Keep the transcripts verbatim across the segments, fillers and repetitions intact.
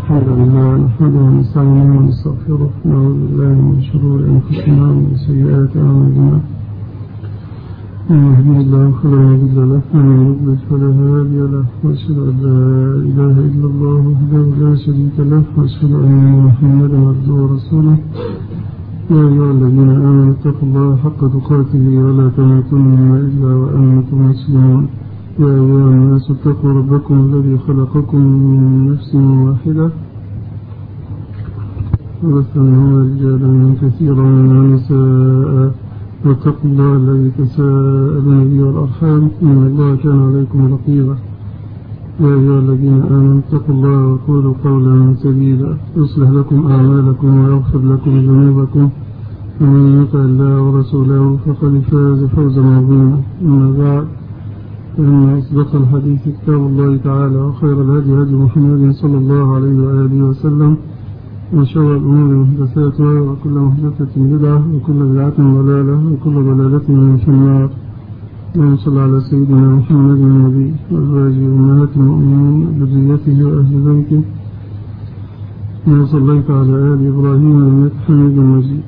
الحمد لله نحمده ونستعينه ونستغفره ونعوذ بالله من شرور أنفسنا ومن سيئات أعمالنا من يهده الله فلا مضل له ومن يضلل فلا هادي له وأشهد أن لا إله إلا الله وحده لا شريك له وأشهد أن محمدا عبده ورسوله يا أيها الذين آمنوا اتقوا الله حق تقاته ولا تموتن إلا وأنتم مسلمون يا أيها الناس اتقوا ربكم الذي خلقكم من نفس واحدة وبث منهما رجالا كثيرا ونساء واتقوا الله الذي تساءلون به والأرحام إن الله كان عليكم رقيبا يا أيها الذين آمنوا اتقوا الله وقولوا قولا سديدا يصلح لكم أعمالكم ويغفر لكم ذنوبكم ومن يطع الله ورسوله فقد فاز فوزا عظيما أما بعد فإن أصدق الحديث كتاب الله تعالى وخير الهدي هدي محمد صلى الله عليه وآله وسلم وشر الأمور محدثاتها وكل محدثة بدعة وكل بدعة ضلالة وكل ضلالة في النار. اللهم صل على سيدنا محمد النبي وأزواجه أمهات المؤمنين وذريته وأهل بيته كما صليت على آل إبراهيم إنك حميد مجيد.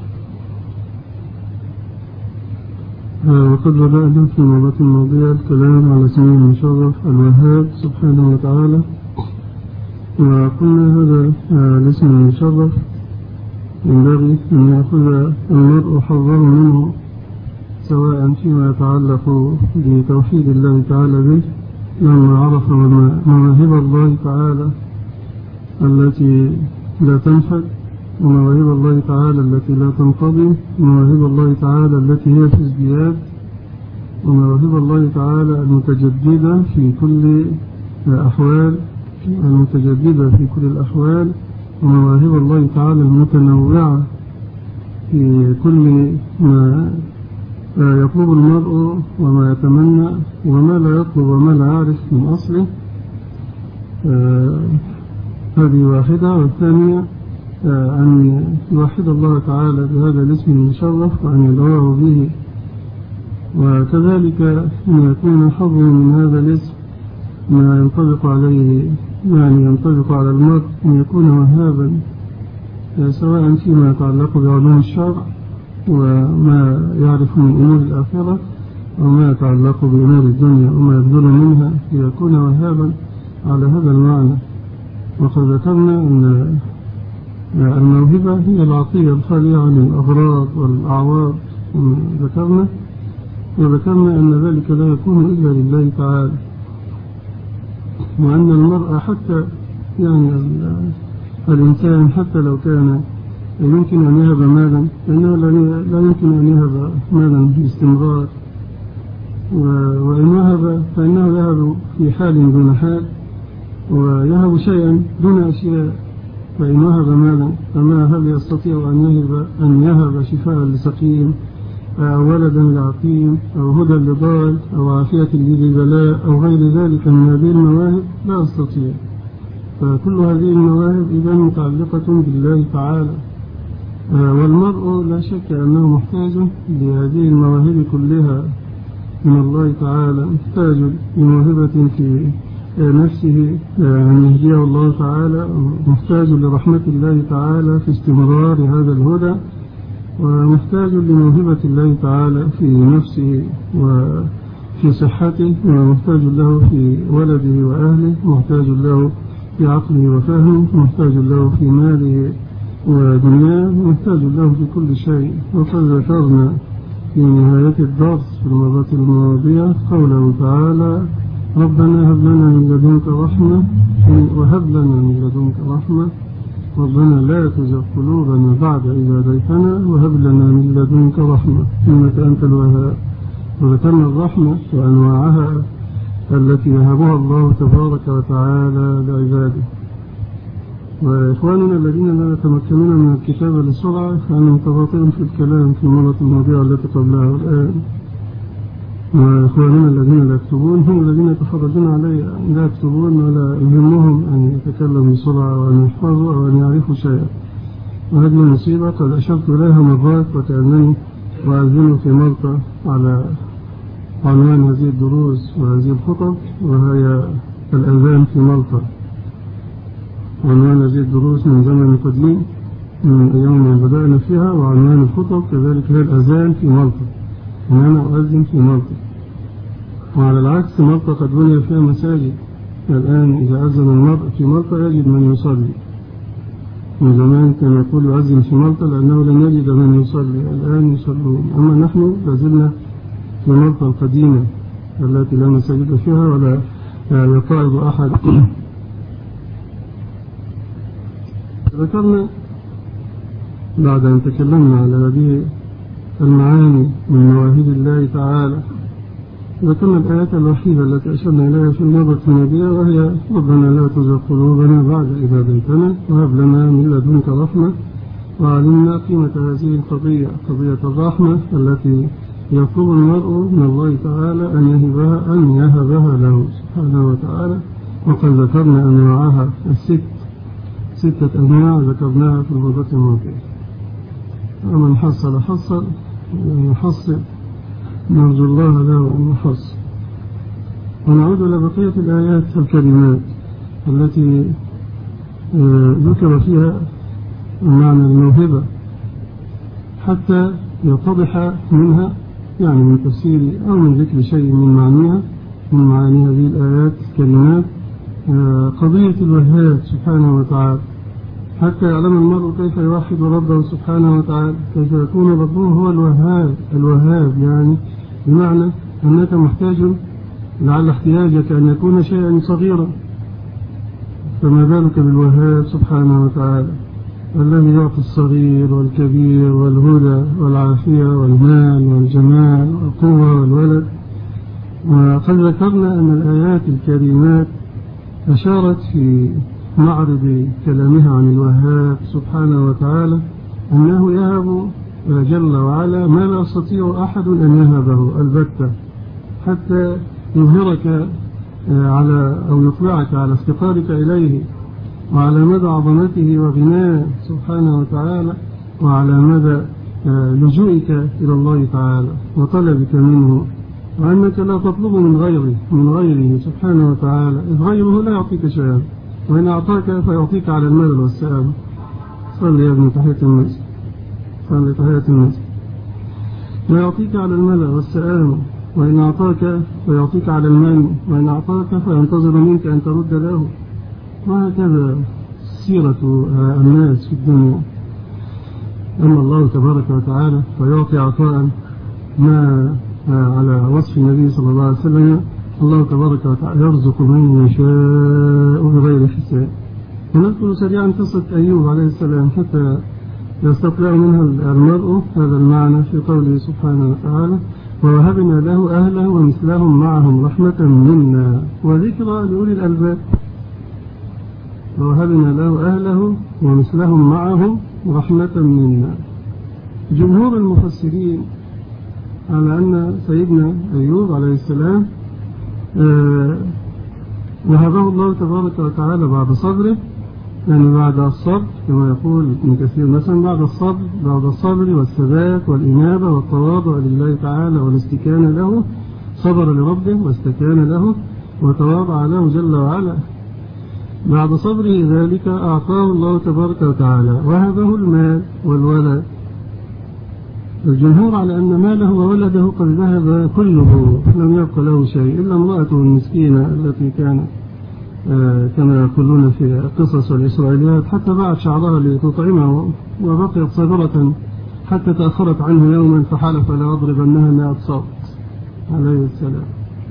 وقد بدأنا في المرة الماضية الكلام على اسمه المشرف الوهاب سبحانه وتعالى، وقلنا هذا الاسم المشرف ينبغي أن يأخذ المرء حظه منه سواء فيما يتعلق بتوحيد الله تعالى به لما عرف مواهب الله تعالى التي لا تنفد ومواهب الله تعالى التي لا تنقضي ومواهب الله تعالى التي هي في ازدياد ومواهب الله تعالى المتجددة في كل الأحوال المتجددة في كل الأحوال ومواهب الله تعالى المتنوعة في كل ما يطلب المرء وما يتمنى وما لا يطلب وما لا يعرف من أصله. هذه واحدة. والثانية أن يوحد الله تعالى بهذا الاسم المشرف وأن يدعوه به، وكذلك أن يكون حظه من هذا الاسم ما ينطبق عليه يعني ينطبق على المرء أن يكون وهابا سواء فيما يتعلق بعلوم الشرع وما يعرف من أمور الآخرة وما يتعلق بأمور الدنيا وما يبذل منها ليكون وهابا على هذا المعنى. وقد ذكرنا أن الموهبة هي العطية الخالية عن الأغراض والأعواض ذكرنا وذكرنا أن ذلك لا يكون إلا لله تعالى، وأن المرء حتى يعني الإنسان حتى لو كان يمكن أن يهب مالا فإنه لا يمكن أن يهب مالا باستمرار، وإن وهب فإنه يهب في حال دون حال ويهب شيئا دون أشياء. فإن وهب مالا فما هل يستطيع أن يهب أن يهب شفاء لسقيم أو ولدا لعقيم أو هدى لضال أو عافية لبلاء أو غير ذلك من هذه المواهب؟ لا يستطيع. فكل هذه المواهب إذا متعلقة بالله تعالى، والمرء لا شك أنه محتاج لهذه المواهب كلها من الله تعالى، محتاج لموهبة في نفسه أن يهديه الله تعالى، محتاج لرحمة الله تعالى في استمرار هذا الهدى، ومحتاج لموهبة الله تعالى في نفسه وفي صحته، ومحتاج له في ولده وأهله، محتاج له في عقله وفهمه، محتاج له في ماله ودنياه، محتاج له في كل شيء. وقد ذكرنا في نهاية الدرس في المرة الماضية قوله تعالى ربنا هب لنا من لدنك رحمة وهب لنا من لدنك رحمة ربنا لا تزغ قلوبنا بعد إذ هديتنا وهب لنا من لدنك رحمة إنك أنت الوهاب. وذكرنا الرحمة وأنواعها التي يهبها الله تبارك وتعالى لعباده. وإخواننا الذين لا يتمكنون من الكتابة للسرعة فأنهم تباطئون في الكلام في المرة الماضية التي قبلها والآن. وإخواننا الذين لا يكتبون هم الذين يتفرجون علي لا يكتبون ولا يهمهم أن يتكلموا بسرعة وأن يحفظوا أو أن يعرفوا شيئا، وهذه المصيبة قد أشرت إليها مرات وكأنني وأذن في ملطة على عنوان هذه الدروس وهذه الخطب وهي الأذان في ملطة. عنوان هذه الدروس من زمن قديم من أيام ما بدأنا فيها، وعنوان الخطب كذلك هي الأذان في مالطا، أن أنا أؤذن في مالطا. وعلى العكس مالطا قد بني فيها مساجد الآن، إذا أذن المرء في مالطا يجد من يصلي. من زمان كان يقول يؤذن في مالطا لأنه لم يجد من يصلي، الآن يصلون. أما نحن لازلنا في مالطا القديمة التي لا مساجد فيها ولا يقاعد أحد. ذكرنا بعد أن تكلمنا على هذه المعاني من مواهب الله تعالى، ذكرنا الآيات الوحيدة التي أشرنا إليها في المرة الماضية، وهي ربنا لا تزغ قلوبنا بعد إذ هديتنا وهب لنا من لدنك رحمة. وعلمنا قيمة هذه القضية، قضية الرحمة التي يطلب المرء من الله تعالى أن يهبها أن يهبها له سبحانه وتعالى. وقد ذكرنا أنواعها الست، ستة أنواع ذكرناها في المرة الماضية. ومن حصل حصل يحصل، نرجو الله له أن يحصل. ونعود إلى بقية الآيات الكريمات التي ذكر فيها معنى الموهبة حتى يتضح منها، يعني من تفسير أو من ذكر شيء من معانيها من معاني هذه الآيات الكريمات قضية الوهاب سبحانه وتعالى، حتى يعلم المرء كيف يوحد ربه سبحانه وتعالى، كيف يكون ربه هو الوهاب. الوهاب يعني بمعنى أنك محتاج، لعل احتياجك أن يكون شيئا صغيرا، فما بالك بالوهاب سبحانه وتعالى الذي يعطي الصغير والكبير والهدى والعافية والمال والجمال والقوة والولد. وقد ذكرنا أن الآيات الكريمات أشارت في معرض كلامها عن الوهاب سبحانه وتعالى أنه يهب جل وعلا ما لا يستطيع أحد أن يهبه البتة، حتى يظهرك على أو يطلعك على افتقارك إليه، وعلى مدى عظمته وغناه سبحانه وتعالى، وعلى مدى لجوئك إلى الله تعالى وطلبك منه، وأنك لا تطلب من غيره من غيره سبحانه وتعالى، إذ غيره لا يعطيك شيئا، وإن أعطاك فيعطيك على المال والسلام. صلي يا ابن تحية المسجد، صلي تحية المسجد. لا يعطيك على المال والسلام، وإن أعطاك فيعطيك على المال، وإن أعطاك فينتظر منك أن ترد له. وهكذا سيرة الناس في الدنيا. أما الله تبارك وتعالى فيعطي عطاء ما على وصف النبي صلى الله عليه وسلم، الله تبارك وتعالى يرزق من يشاء بغير حساب. ونذكر سريعا قصة أيوب عليه السلام حتى يستطيع منها المرء هذا المعنى في قوله سبحانه وتعالى: ووهبنا له أهله ومثلهم معهم رحمة منا وذكرى لأولي الألباب. ووهبنا له أهله ومثلهم معهم رحمة منا. جمهور المفسرين على أن سيدنا أيوب عليه السلام آه وهبه الله تبارك وتعالى بعد صبره، يعني بعد الصبر كما يقول ابن كثير مثلا، بعد الصبر بعد الصبر والثبات والإنابة والتواضع لله تعالى والاستكانة له، صبر لربه واستكان له وتواضع له جل وعلا. بعد صبره ذلك أعطاه الله تبارك وتعالى وهبه المال والولد. الجمهور على أن ماله وولده قد ذهب كله، لم يبق له شيء إلا امرأته المسكينة التي كانت آه كما يقولون في القصص والإسرائيليات حتى باعت شعرها لتطعمه، وبقيت صابرة حتى تأخرت عنه يوما فحلف لا أضربنها مئة صوت عليه السلام.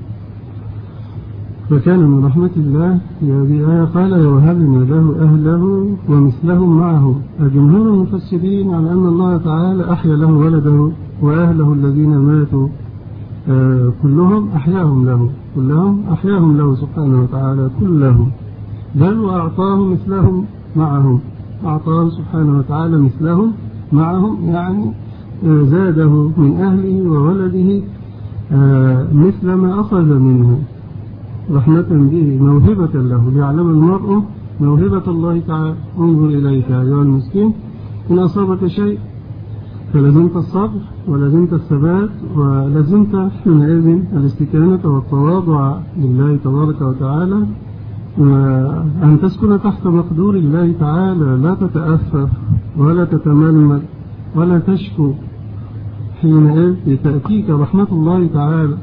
فكان من رحمة الله في هذه الآية قال: ووهبنا له أهله ومثلهم معه. الجمهور المفسرين على أن الله تعالى أحيا له ولده وأهله الذين ماتوا آه كلهم أحياهم له كلهم أحياهم له سبحانه وتعالى كلهم، بل وأعطاه مثلهم معهم، أعطاه سبحانه وتعالى مثلهم معهم، يعني آه زاده من أهله وولده آه مثل ما أخذ منه رحمة به موهبة له، ليعلم المرء موهبة الله تعالى. انظر إليك أيها المسكين، إن أصابك شيء فلزمت الصبر ولزمت الثبات ولزمت حينئذ الاستكانة والتواضع لله تبارك وتعالى، وأن تسكن تحت مقدور الله تعالى، لا تتأفف ولا تتململ ولا تشكو، حينئذ تأتيك رحمة الله تعالى.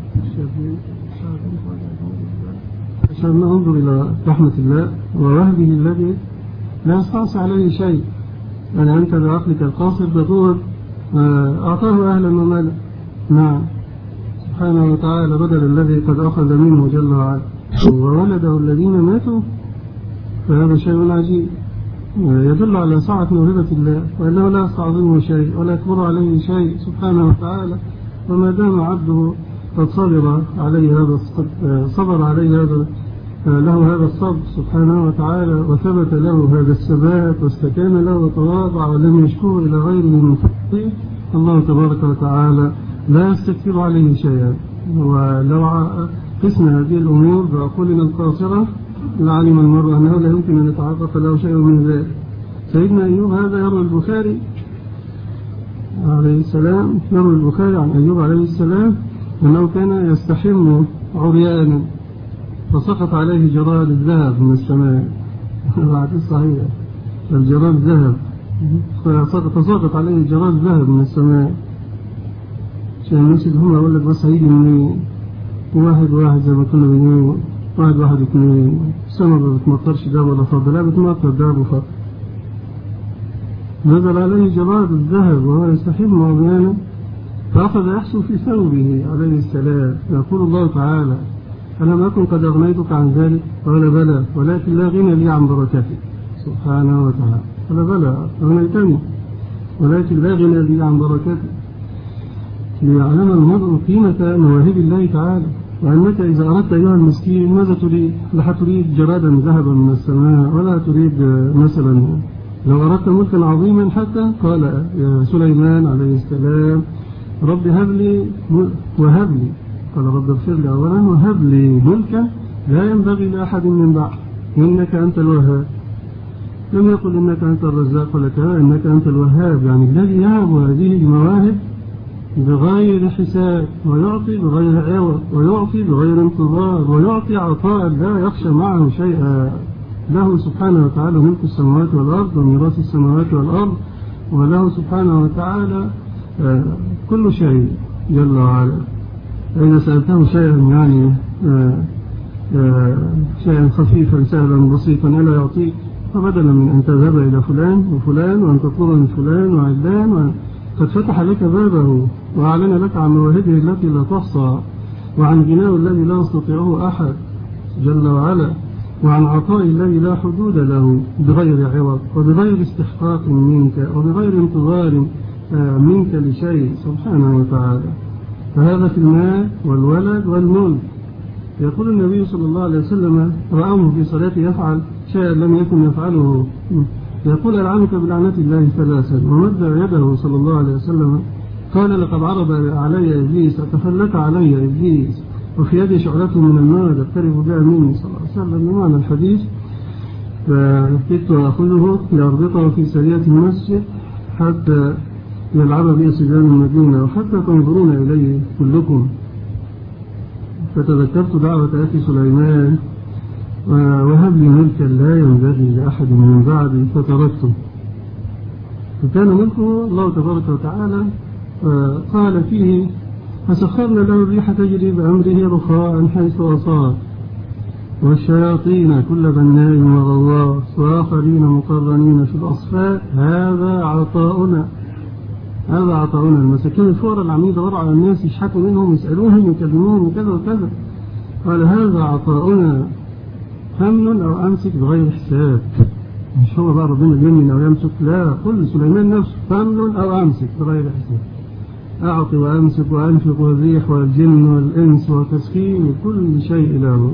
عشان ننظر إلى رحمة الله ووهبه الذي لا يستعصي عليه شيء. يعني أنت بعقلك القاصر تقول أعطاه أهلا ومالا، نعم سبحانه وتعالى، بدل الذي قد أخذ منه جل وعلا، وولده الذين ماتوا. فهذا شيء عجيب يدل على سعة موهبة الله، وأنه لا يستعظمه شيء ولا يكبر عليه شيء سبحانه وتعالى. وما دام عبده قد صبر عليه هذا صبر عليه هذا له هذا الصبر سبحانه وتعالى، وثبت له هذا الثبات واستكان له وتواضع ولم يشكوه إلى غيره من فضله، الله تبارك وتعالى لا يستكثر عليه شيئا. ولو قسنا هذه الأمور بعقولنا القاصرة لعلم المرء أنه لا يمكن أن يتعاطف له شيء من ذلك. سيدنا أيوب هذا يروي البخاري عليه السلام يروي البخاري عن أيوب عليه السلام أنه كان يستحم عريانا فسقط عليه جراد الذهب من السماء. بعد صحيح الجراد ذهب، فسقط عليه جراد ذهب من السماء. عشان نمسك هم أقول لك بس هيجي منين؟ واحد واحد زي ما كنا بنقول، واحد واحد اثنين. السماء ما بتمطرش داب ولا فضل، لا بتمطر داب وفضل. نزل عليه جراد الذهب وهو يستحم عريانا فأخذ يحسو في ثوبه عليه السلام. يقول الله تعالى: ألم أكن قد أغنيتك عن ذلك؟ قال: بلى، ولكن لا غنى لي عن بركتك سبحانه وتعالى. قال: بلى أغنيتني ولكن لا غنى لي عن بركتك. ليعلم المرء قيمة مواهب الله تعالى، وأنك إذا أردت أيها المسكين ماذا تريد؟ لا تريد جرادا ذهبا من السماء، ولا تريد مثلا لو أردت ملكا عظيما حتى قال يا سليمان عليه السلام: رب هب لي وهب لي، قال رب اغفر لي أولا وهب لي ملكا لا ينبغي لأحد من بعد إنك أنت الوهاب. لم يقل إنك أنت الرزاق ولا كذا، إنك أنت الوهاب، يعني الذي يهب هذه المواهب بغير حساب، ويعطي بغير عوض، ويعطي بغير انتظار، ويعطي عطاء لا يخشى معه شيئا. له سبحانه وتعالى ملك السماوات والأرض وميراث السماوات والأرض، وله سبحانه وتعالى كل شيء جل وعلا. إذا سألته شيئا يعني شيئا خفيفا سهلا بسيطا ألا يعطيك، فبدلا من أن تذهب إلى فلان وفلان وأن تطلب من فلان وعلان، قد فتح لك بابه وأعلن لك عن مواهبه التي لا تحصى، وعن غناه الذي لا يستطيعه أحد جل وعلا، وعن عطاء الذي لا حدود له بغير عوض وبغير استحقاق منك وبغير انتظار منك لشيء سبحانه وتعالى. فهذا في المال والولد والملك. يقول النبي صلى الله عليه وسلم: رأوه في صلاته يفعل شيئا لم يكن يفعله، يقول: ألعنك بلعنة الله ثلاثا. ومد يده صلى الله عليه وسلم قال: لقد عرض علي إبليس أتفلت علي إبليس وفي يدي شعلته من النار يقترب بها مني صلى الله عليه وسلم. بمعنى الحديث: فكدت أخذه لأربطه في سرية المسجد حتى يلعب بي صبيان المدينة وحتى تنظرون إليه كلكم. فتذكرت دعوة أخي سليمان: وهب لي ملكا لا ينبغي لأحد من بعدي، فتركته. فكان ملكه الله تبارك وتعالى قال فيه: فسخرنا له الريح تجري بأمره رخاء حيث أصاب، والشياطين كل بناء وغواص، وآخرين مقرنين في الأصفاد، هذا عطاؤنا هذا عطاؤنا. المساكين الفقراء العميد يدوروا على الناس يشحكوا منهم يسألوهم يكلموهم وكذا وكذا، قال: هذا عطاؤنا فمن أو أمسك بغير حساب. مش هو بقى ربنا يمن أو يمسك، لا، قل سليمان نفسه: فمن أو أمسك بغير حساب، أعطي وأمسك وأنفق والريح والجن والإنس وتسخير كل شيء له.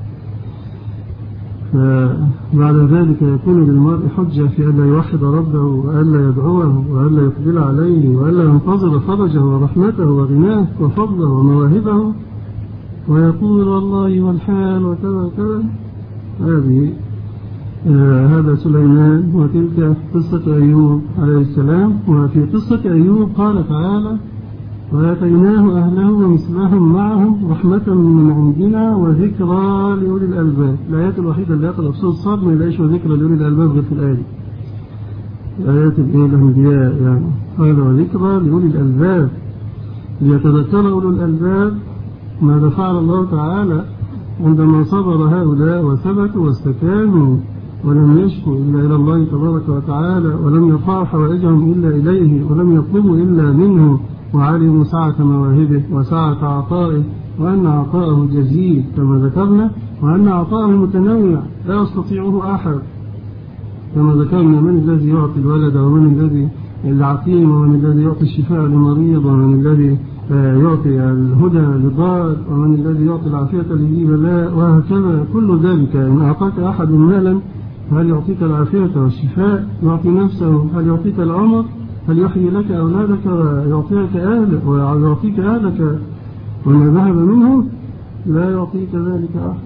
فبعد ذلك يكون للمرء حجة في ألا يوحد ربه وألا يدعوه وألا يقبل عليه وألا ينتظر فرجه ورحمته وغناه وفضله ومواهبه، ويقول والله والحال وكذا وكذا. هذه آه هذا سليمان. وتلك قصة أيوب عليه السلام. وفي قصة أيوب قال تعالى: وآتيناه أهله ومثلهم معهم رحمة من عندنا وذكرى لأولي الألباب. الآيات الوحيدة اللي يقرأ بصوت صاد ما يلاقيش وذكرى لأولي الألباب غير في الآية دي. آيات الأنبياء يعني قال وذكرى لأولي الألباب ليتذكر أولو الألباب ماذا فعل الله تعالى عندما صبر هؤلاء وثبتوا واستكانوا ولم يشكوا إلا إلى الله تبارك وتعالى ولم يرفعوا حوائجهم إلا إليه ولم يطلبوا إلا منه وعلموا سعة مواهبه وسعة عطائه وأن عطاءه جزيل كما ذكرنا وأن عطاءه متنوع لا يستطيعه أحد كما ذكرنا من الذي يعطي الولد ومن الذي العقيم ومن الذي يعطي الشفاء لمريض ومن الذي يعطي الهدى لضال ومن الذي يعطي العافية لذي بلاء وهكذا كل ذلك. إن أعطاك أحد مالا هل يعطيك العافية والشفاء؟ يعطي نفسه؟ هل يعطيك العمر؟ هل يحيي لك أولادك ويعطيك أهلك ويعطيك أهلك وما ذهب منه؟ لا يعطيك ذلك أحد.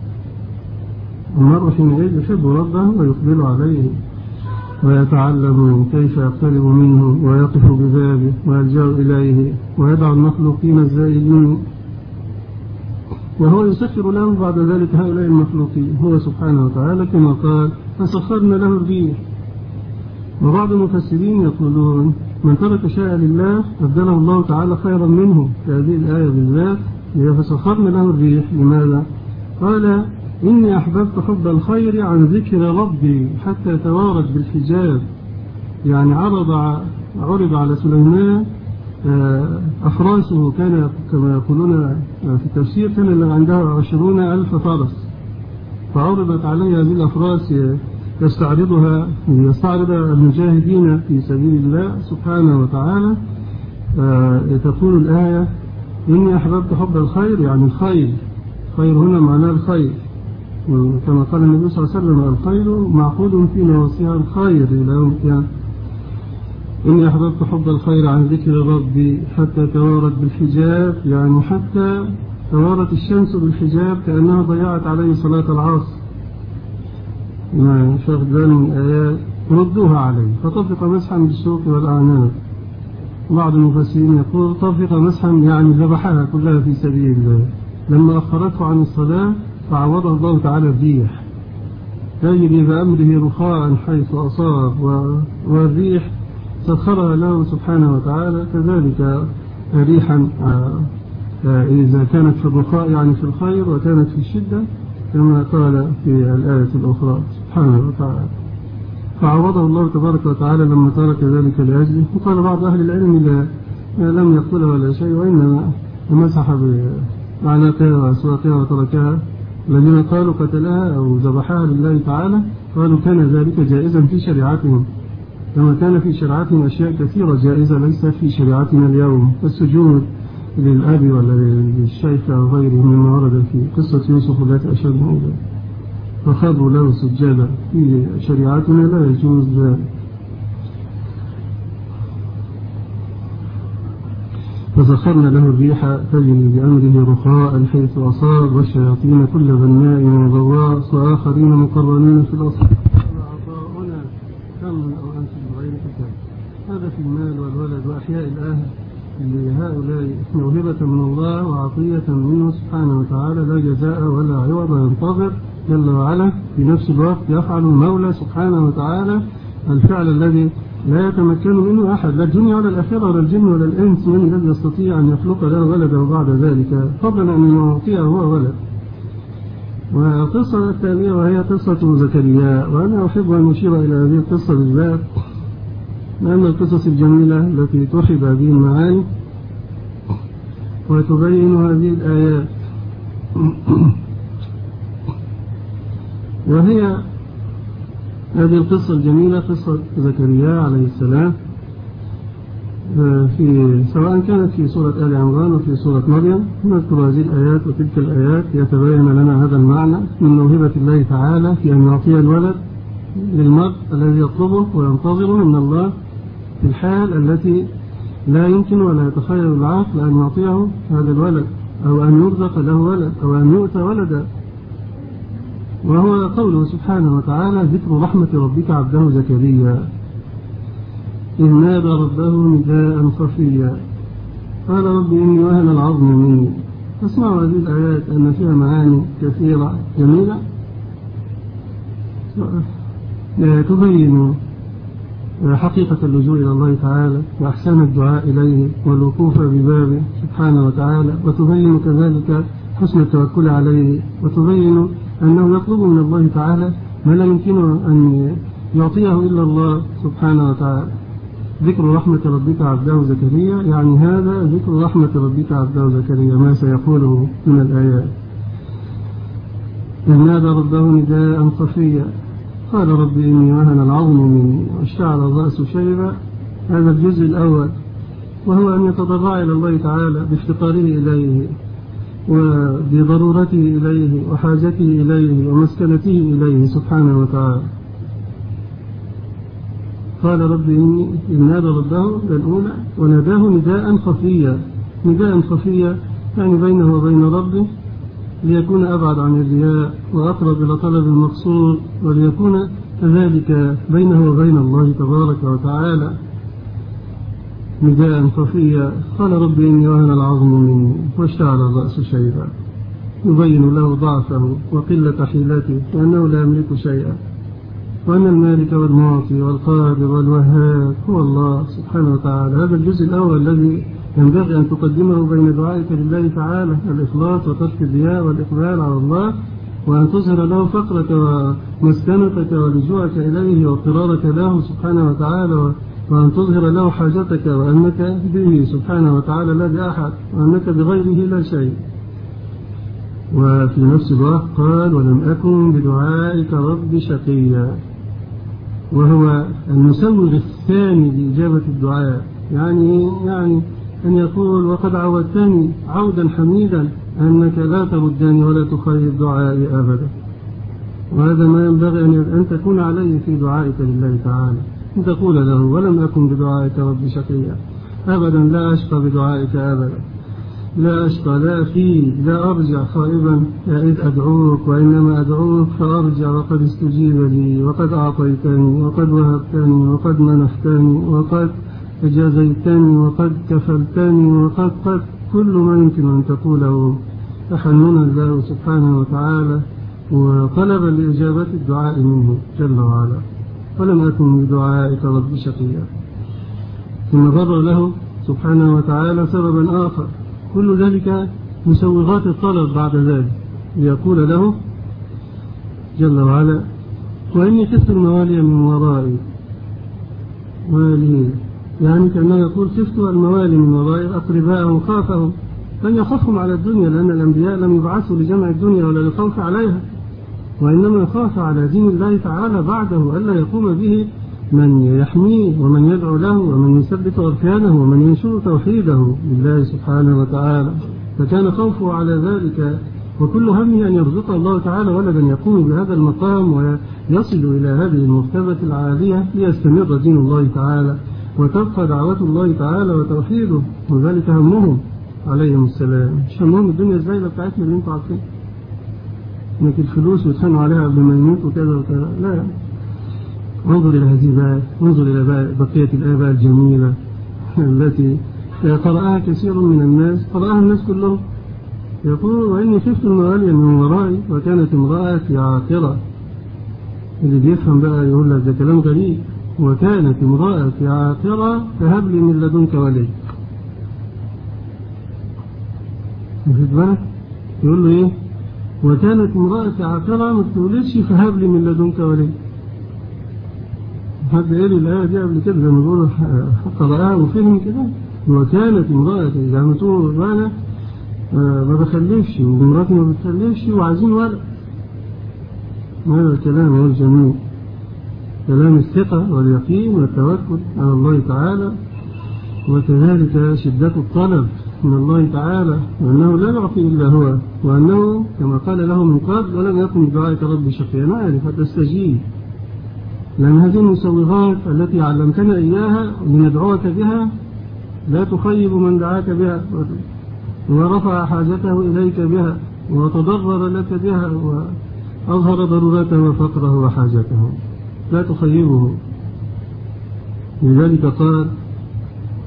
المرء حينئذ يحب ربه ويقبل عليه ويتعلم كيف يقترب منه ويقف ببابه ويلجأ إليه ويدع المخلوقين الزائلين وهو يسخر له بعد ذلك هؤلاء المخلوقين هو سبحانه وتعالى كما قال فسخرنا له الريح. وبعض المفسرين يقولون من ترك شيئا لله أبدله الله تعالى خيرا منه في هذه الآية بالذات فسخرنا له الريح. لماذا؟ قال إني أحببت حب الخير عن ذكر ربي حتى يتوارد بالحجاب. يعني عرض عرض على سليمان أفراسه كان كما يقولون في التفسير كان عنده عشرون ألف فرس فعرضت عليه هذه الأفراس يستعرضها يستعرض المجاهدين في سبيل الله سبحانه وتعالى. تقول الآية إني أحببت حب الخير يعني الخير خير هنا معناه الخير كما قال النبي صلى الله عليه وسلم الخير معقود في نواصيها الخير إلى يوم القيامة. إني أحببت حب الخير عن ذكر ربي حتى توارت بالحجاب يعني حتى توارت الشمس بالحجاب كأنها ضيعت عليه صلاة العصر ما شاف ذلك من آيات ردوها عليه فطفق مسحا بالسوق والأعناق. بعض المفسرين يقول طفق مسحا يعني ذبحها كلها في سبيل الله. لما أخرته عن الصلاة فعوضه الله تعالى الريح تجري بأمره رخاء حيث أصاب والريح سخرها له سبحانه وتعالى كذلك ريحا إذا كانت في الرخاء يعني في الخير وكانت في الشدة كما قال في الآية الأخرى سبحانه وتعالى. فعوضه الله تبارك وتعالى لما ترك ذلك لأجله. وقال بعض أهل العلم لا لم يقتلها ولا شيء وإنما مسح بعناقها وأسواقها وتركها. الذين قالوا قتلها أو ذبحها لله تعالى قالوا كان ذلك جائزا في شريعتهم كما كان في شريعتهم أشياء كثيرة جائزة ليس في شريعتنا اليوم السجود للأب ولا للشيخ أو غيره مما ورد في قصة يوسف التي أشهدنا إليه فخروا له سجادا. في شريعتنا لا يجوز ذلك. فسخرنا له الريح تجري بأمره رخاء حيث أصاب والشياطين كل بناء وغواص وآخرين مقرنين في الأصل. عطاؤنا كم أو أنتم بغير حساب. هذا في المال والولد وأحياء الأهل لهؤلاء موهبة من الله وعطية منه سبحانه وتعالى لا جزاء ولا عوض ينتظر جل وعلا. في نفس الوقت يفعل المولى سبحانه وتعالى الفعل الذي لا يتمكن منه أحد لا الدنيا ولا الآخرة ولا الجن ولا الإنس من الذي يستطيع أن يخلق له ولدا بعد ذلك فضلا أن يعطيه هو ولد. والقصة الثانية وهي قصة زكريا وأنا أحب أن أشير إلى هذه القصة بالذات لأن القصص الجميلة التي توحد هذه المعاني وتبين هذه الآيات وهي هذه القصة الجميلة قصة زكريا عليه السلام في سواء كانت في سورة آل عمران وفي سورة مريم نذكر هذه الآيات وتلك الآيات يتبين لنا هذا المعنى من موهبة الله تعالى في أن يعطي الولد للمرء الذي يطلبه وينتظره من الله في الحال التي لا يمكن ولا يتخيل العقل أن يعطيه هذا الولد أو أن يرزق له ولد أو أن يؤتى ولدا. وهو قوله سبحانه وتعالى ذكر رحمة ربك عبده زكريا إذ نادى ربه نداء خفيا. قال رب إني وهن العظم مني. تسمعوا هذه الآيات أن فيها معاني كثيرة جميلة تبين حقيقة اللجوء إلى الله تعالى وأحسان الدعاء إليه والوقوف ببابه سبحانه وتعالى، وتبين كذلك حسن التوكل عليه، وتبين أنه يطلب من الله تعالى ما لا يمكنه أن يعطيه إلا الله سبحانه وتعالى. ذكر رحمة ربك عبده زكريا، يعني هذا ذكر رحمة ربك عبده زكريا ما سيقوله من الآيات. إذ نادى ربه نداء خفيا قال رب إني وهن العظم مني واشتعل الرأس شيبا. هذا الجزء الأول، وهو أن يتضرع إلى الله تعالى بافتقاره إليه وبضرورته إليه وحاجته إليه ومسكنته إليه سبحانه وتعالى. قال رب إني إذ نادى ربه الأولى وناداه نداء خفيا. نداء خفيا يعني بينه وبين ربه، ليكون أبعد عن الرياء وأقرب إلى طلب المقصود، وليكون كذلك بينه وبين الله تبارك وتعالى. نداء خفيا قال رب إني وهن العظم مني واشتعل الرأس شيبا، يبين له ضعفه وقلة حيلته وأنه لا يملك شيئا، وأن المالك والمعطي والقادر والوهاب هو الله سبحانه وتعالى. هذا الجزء الأول الذي ينبغي أن تقدمه بين دعائك لله تعالى، الإخلاص وترك الرياء والإقبال على الله، وأن تظهر له فقرك ومسكنتك ولجوءك إليه واضطرارك له سبحانه وتعالى، وأن تظهر له حاجتك وأنك به سبحانه وتعالى لا بأحد، وأنك بغيره لا شيء. وفي نفس الوقت قال ولم أكن بدعائك رب شقيا، وهو المسوغ الثاني لإجابة الدعاء. يعني يعني أن يقول وقد عودتني عودا حميدا أنك لا تردني ولا تخيب دعائي أبدا. وهذا ما ينبغي أن تكون عليه في دعائك لله تعالى، أن تقول له ولم أكن بدعائك رب شقيا أبدا، لا أشقى بدعائك أبدا، لا أشقى لا في لا أرجع خائبا إذ أدعوك، وإنما أدعوك فأرجع وقد استجيب لي وقد أعطيتني وقد وهبتني وقد منحتني وقد جازيتني وقد كفلتني وقد قد كل ما يمكن أن تقوله تحننا الله سبحانه وتعالى وطلبا لإجابة الدعاء منه جل وعلا. ولم أكن بدعائك رب شقيا. ثم بر له سبحانه وتعالى سببا آخر، كل ذلك مسوغات الطلب بعد ذلك، ليقول له جل وعلا وإني خفت الموالي من ورائي. والي يعني كأنه يقول خفت الموالي من ورائي، أقرباءهم خافهم، لن يخافهم على الدنيا، لأن الأنبياء لم يبعثوا لجمع الدنيا ولا للخوف عليها، وإنما يخاف على دين الله تعالى بعده ألا يقوم به من يحميه ومن يدعو له ومن يثبت أركانه ومن ينشر توحيده لله سبحانه وتعالى. فكان خوفه على ذلك، وكل همه أن يرزق الله تعالى ولدا يقوم بهذا المقام ويصل إلى هذه المرتبة العالية ليستمر دين الله تعالى وتبقى دعوة الله تعالى وتوحيده، وذلك همهم عليهم السلام. مش همهم الدنيا الزايلة بتاعتنا اللي انتوا عارفين انك الفلوس وتخنوا عليها قبل ما يموت وكذا وكذا، لا. انظر إلى هذه الآية، انظر إلى بقية الآية الجميلة التي قرأها كثير من الناس، قرأها الناس كلهم. يقول وإني خفت الموالي من ورائي وكانت امرأتي عاقرة. اللي بيفهم بقى يقول لك ده كلام غريب، وكانت امرأتي عاقرة فهب لي من لدنك ولي. واخد بالك؟ يقول له ايه؟ وكانت امرأتي عاقرة ما تولدش فهب لي من لدنك ولي. حد قال الآية دي قبل كده زي ما بيقولوا قرأها وفهم كده. وكانت امرأتي زي ما تقول أنا ما بخلفش ومراتي ما بتخلفش وعايزين ولد. هذا الكلام هو الجميل، كلام الثقة واليقين والتوكل على الله تعالى، وكذلك شدة الطلب من الله تعالى، وأنه لا يعطي إلا هو، وأنه كما قال له من قبل ولم يكن بدعائك رب شقيا. نعرف فتستجيب، لأن هذه المسوغات التي علمتنا إياها لندعوك بها لا تخيب من دعاك بها ورفع حاجته إليك بها وتضرر لك بها وأظهر ضرورته وفقره وحاجته، لا تخيبه. لذلك قال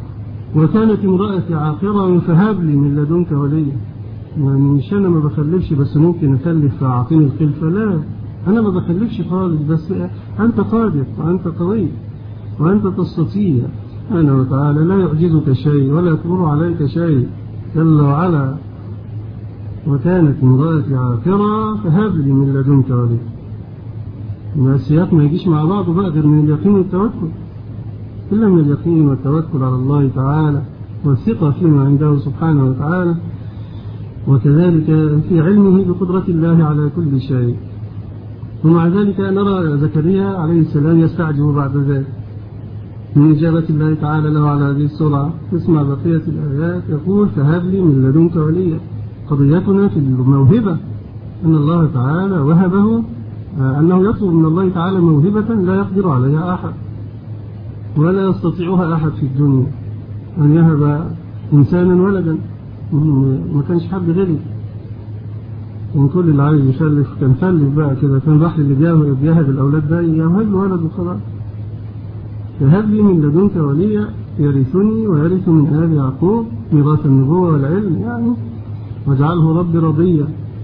وكانت امرأتي عاقرة فهب لي من لدنك وليا. يعني مش أنا ما بخلفش بس ممكن أخلف فأعطيني الخلفة، لا، أنا ما بخلفش خالص، بس أنت قادر وأنت قوي وأنت تستطيع سبحانه وتعالى، لا يعجزك شيء ولا يكبر عليك شيء جل وعلا. وكانت امرأتي عاقرة فهب لي من لدنك وليا. السياق ما يجيش مع بعضه بقى غير من اليقين والتوكل، إلا من اليقين والتوكل على الله تعالى والثقة فيما عنده سبحانه وتعالى، وكذلك في علمه بقدرة الله على كل شيء. ومع ذلك نرى زكريا عليه السلام يستعجب بعد ذلك من إجابة الله تعالى له على هذه السرعة. تسمع بقية الآيات يقول فهب لي من لدنك وليا. قضيتنا في الموهبة أن الله تعالى وهبه، أنه يطلب من الله تعالى موهبة لا يقدر عليها أحد ولا يستطيعها أحد في الدنيا، أن يهب إنسانا ولدا. ما كانش حد غيره، كان كل اللي عايز يخلف كان خلف بقى كده، كان بحر اللي بيهب الأولاد ده يهب له ولد وخلاص. فهب لي من لدنك وليا يرثني ويرث من آل يعقوب ميراث النبوة والعلم، يعني واجعله ربي رضيا.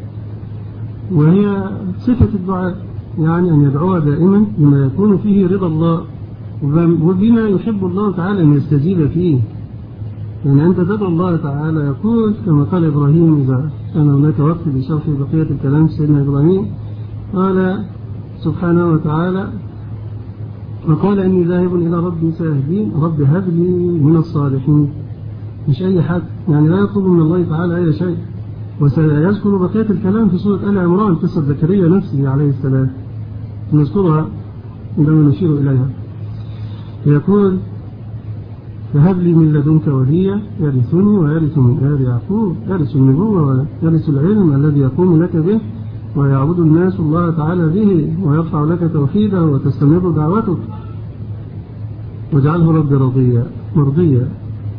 وهي صفة الدعاء، يعني أن يدعوها دائما بما يكون فيه رضا الله وبما يحب الله تعالى أن يستجيب فيه. يعني أنت تدعو الله تعالى، يقول كما قال إبراهيم إذا كان هناك وقت لشرح بقية الكلام سيدنا إبراهيم، قال سبحانه وتعالى وقال إني ذاهب إلى ربي سيهدين، رب هب لي من الصالحين. مش أي حد، يعني لا يطلب من الله تعالى أي شيء. وسيذكر بقية الكلام في سورة آل عمران، قصة زكريا نفسه عليه السلام نذكرها عندما نشير إليها. يقول فهب لي من لدنك وليا يرثني ويرث من آل يعقوب، يرث النبوة ويرث العلم الذي يقوم لك به ويعبد الناس الله تعالى به ويرفع لك توحيده وتستمر دعوتك، واجعله ربي رضيا مرضيا.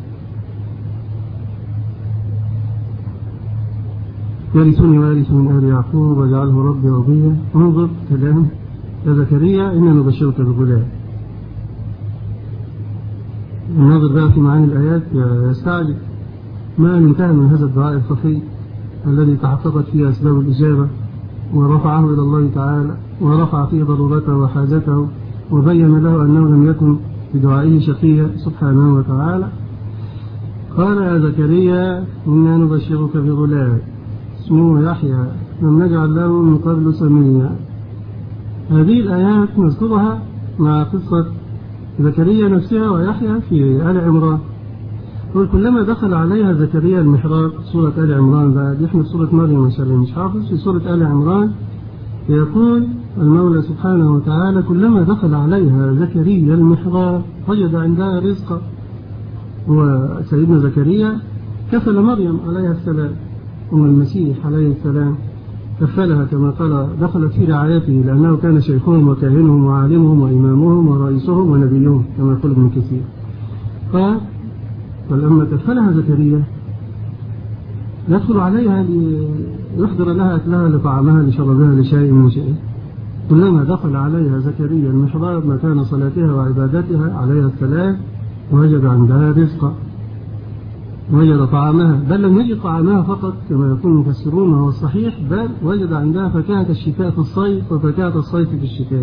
يرثني ويرث من آل يعقوب واجعله ربي رضيا. انظر كلام يا زكريا إنا نبشرك بغلام. الناظر بقى في معاني الآيات يستعجب ما انتهى من هذا الدعاء الخفي الذي تحققت فيه أسباب الإجابة، ورفعه إلى الله تعالى ورفع فيه ضرورته وحاجته، وبين له أنه لم يكن بدعائه شقيا سبحانه وتعالى. قال يا زكريا إنا نبشرك بغلام اسمه يحيى لم نجعل له من قبل سميا. هذه الآيات نذكرها مع قصة زكريا نفسها ويحيى في آل عمران. كلما دخل عليها زكريا المحراب، سورة آل عمران بعد يحمل سورة مريم إن شاء الله مش حافظ، في سورة آل عمران يقول المولى سبحانه وتعالى كلما دخل عليها زكريا المحراب وجد عندها رزقا. وسيدنا زكريا كفل مريم عليها السلام أم المسيح عليه السلام، كفلها كما قال دخلت في رعايته لأنه كان شيخهم وكاهنهم وعالمهم وإمامهم ورئيسهم ونبيهم كما يقول ابن كثير. قال فلما كفلها زكريا يدخل عليها ليحضر لها أكلها لطعامها لشربها لشيء من شيء. كلما دخل عليها زكريا المحراب مكان صلاتها وعبادتها عليها السلام وجد عندها رزقا، وجد طعامها، بل لم يجد طعامها فقط كما يقول المفسرون وهو الصحيح، بل وجد عندها فكاهة الشتاء في الصيف وفكاهة الصيف في الشتاء.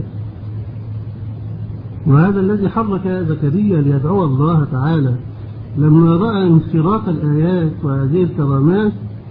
وهذا الذي حرك زكريا ليدعو الله تعالى لما رأى انخراط الآيات وهذه الكرامات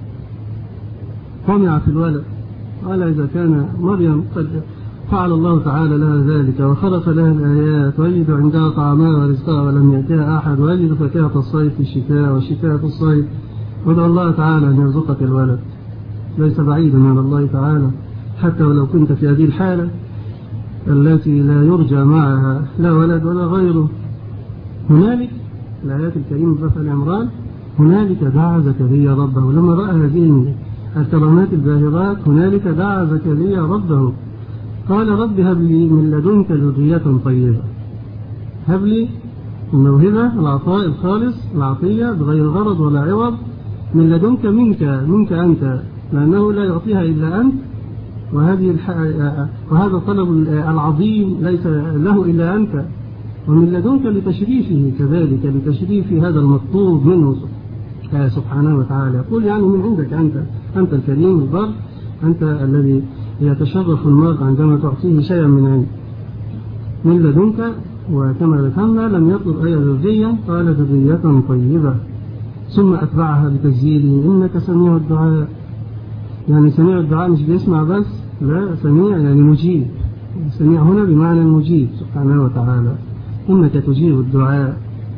طمع في الولد. قال إذا كان مريم قد فعل الله تعالى لها ذلك وخلق لها الآيات ويجد عندها طعامها ورزقها ولم يأتيها أحد، ويجد فكاهة الصيف في الشتاء والشتاء في الصيف، وادعو الله تعالى أن يرزقك الولد، ليس بعيدا من الله تعالى حتى ولو كنت في هذه الحالة التي لا يرجى معها لا ولد ولا غيره. هنالك الآيات الكريمة في آل عمران هنالك دعا زكريا ربه لما رأى هذه الكرامات الباهرات، هنالك دعا زكريا ربه قال رب هب لي من لدنك ذرية طيبة. هب لي الموهبة العطاء الخالص العطية بغير غرض ولا عوض من لدنك منك منك أنت، لأنه لا يعطيها إلا أنت، وهذه الح... وهذا الطلب العظيم ليس له إلا أنت، ومن لدنك لتشريفه كذلك، لتشريف هذا المطلوب منه سبحانه وتعالى. يقول يعني من عندك أنت، أنت الكريم البر، أنت الذي يتشرف المرء عندما تعطيه شيئا من عندك من لدنك. وكما ذكرنا لم يطلب أي ذرية، قال ذرية طيبة، ثم أتبعها بتسجيله إنك سميع الدعاء. يعني سميع الدعاء مش بيسمع بس، لا، سميع يعني مجيب. سميع هنا بمعنى المجيب سبحانه وتعالى، إنك تجيب الدعاء.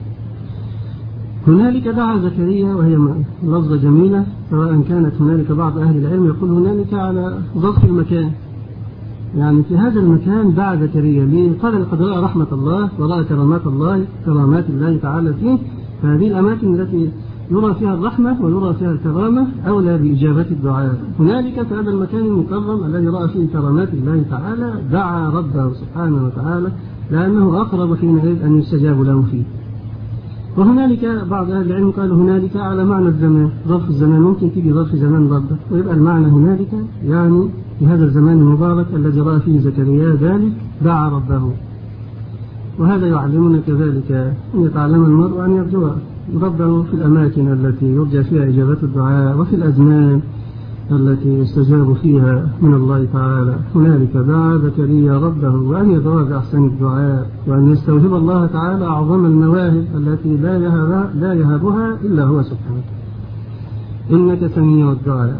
هنالك دعا زكريا، وهي لفظة جميلة، سواء كانت هنالك بعض أهل العلم يقول هنالك على ظرف المكان، يعني في هذا المكان دعا زكريا ليه؟ قال لقد رأى رحمة الله ورأى كرامات الله كرامات الله تعالى فيه. فهذه الأماكن التي يرى فيها الرحمة ويرى فيها الكرامة أولى بإجابة الدعاء. هنالك في هذا المكان المكرم الذي رأى فيه كرامات الله تعالى دعا ربه سبحانه وتعالى، لأنه أقرب حينئذ أن يستجاب له فيه. وهنالك بعض أهل العلم قالوا هنالك على معنى الزمان، ظرف الزمان ممكن تيجي ظرف زمان ربه، ويبقى المعنى هنالك يعني في هذا الزمان المبارك الذي رأى فيه زكريا ذلك دعا ربه. وهذا يعلمنا كذلك أن يتعلم المرء أن يرجو ربه في الأماكن التي يرجى فيها إجابة الدعاء، وفي الأزمان التي يستجاب فيها من الله تعالى. هنالك دعا زكريا ربه وأن يدعو بأحسن الدعاء، وأن يستوهب الله تعالى أعظم المواهب التي لا يهبها, لا يهبها إلا هو سبحانه. إنك سميع الدعاء.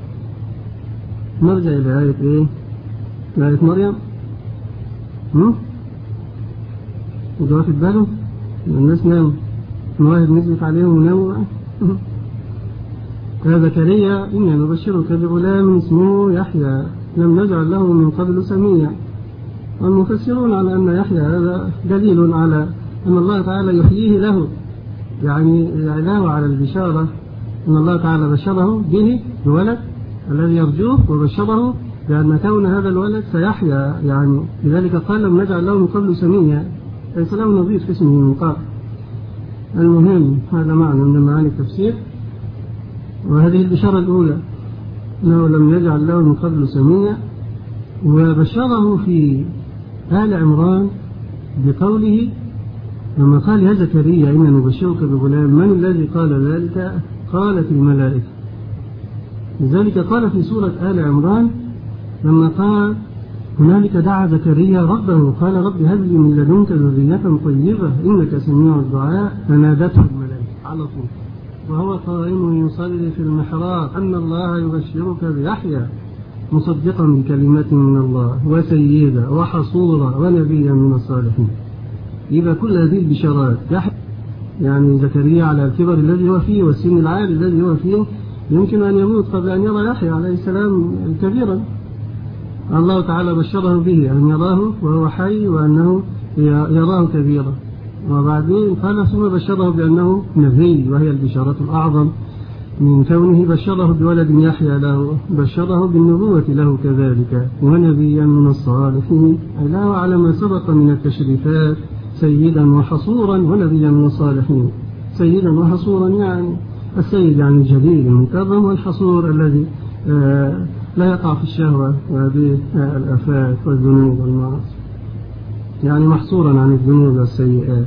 نرجع إلى آية إيه؟ آية مريم. هم؟ وجوات البلو الناس ناموا، مواهب نزلت عليهم وناموا. يا زكريا إنا نبشرك بغلام اسمه يحيى لم نجعل له من قبل سميا. والمفسرون على أن يحيى هذا دليل على أن الله تعالى يحييه له، يعني إعلانه على البشارة أن الله تعالى بشره به بولد الذي يرجوه، وبشره بأن كون هذا الولد سيحيى، يعني لذلك قال لم نجعل له من قبل سميا، ليس له نظير في اسمه من قبل. المهم هذا معنى من معاني التفسير. وهذه البشارة الأولى أنه لم يجعل له من قبل سميا. وبشره في آل عمران بقوله لما قال يا زكريا إنا نبشرك بغلام، من الذي قال ذلك؟ قالت الملائكة. لذلك قال في سورة آل عمران لما قال هنالك دعا زكريا ربه قال رب هب لي من لدنك ذرية طيبة إنك سميع الدعاء، فنادته الملائكة على طول وهو قائم يصلي في المحراب أن الله يبشرك بيحيى مصدقا بكلمات من الله وسيدا وحصورا ونبيا من الصالحين. يبقى كل هذه البشارات يحيى يعني زكريا على الكبر الذي هو فيه والسن العالي الذي هو فيه يمكن أن يموت قبل أن يرى يحيى عليه السلام كبيرا. الله تعالى بشره به أن يراه وهو حي وأنه يراه كبيرا، وبعدين قال ثم بشره بأنه نبي، وهي البشارة الأعظم من كونه بشره بولد يحيى له، بشره بالنبوة له كذلك ونبيا من الصالحين، له على ما سبق من التشريفات سيدا وحصورا ونبيا من الصالحين. سيدا وحصورا يعني السيد يعني الجليل المكرم، والحصور الذي آه لا يقع في الشهوة وهذه الآفات والذنوب والمعاصي، يعني محصورا عن الذنوب والسيئات.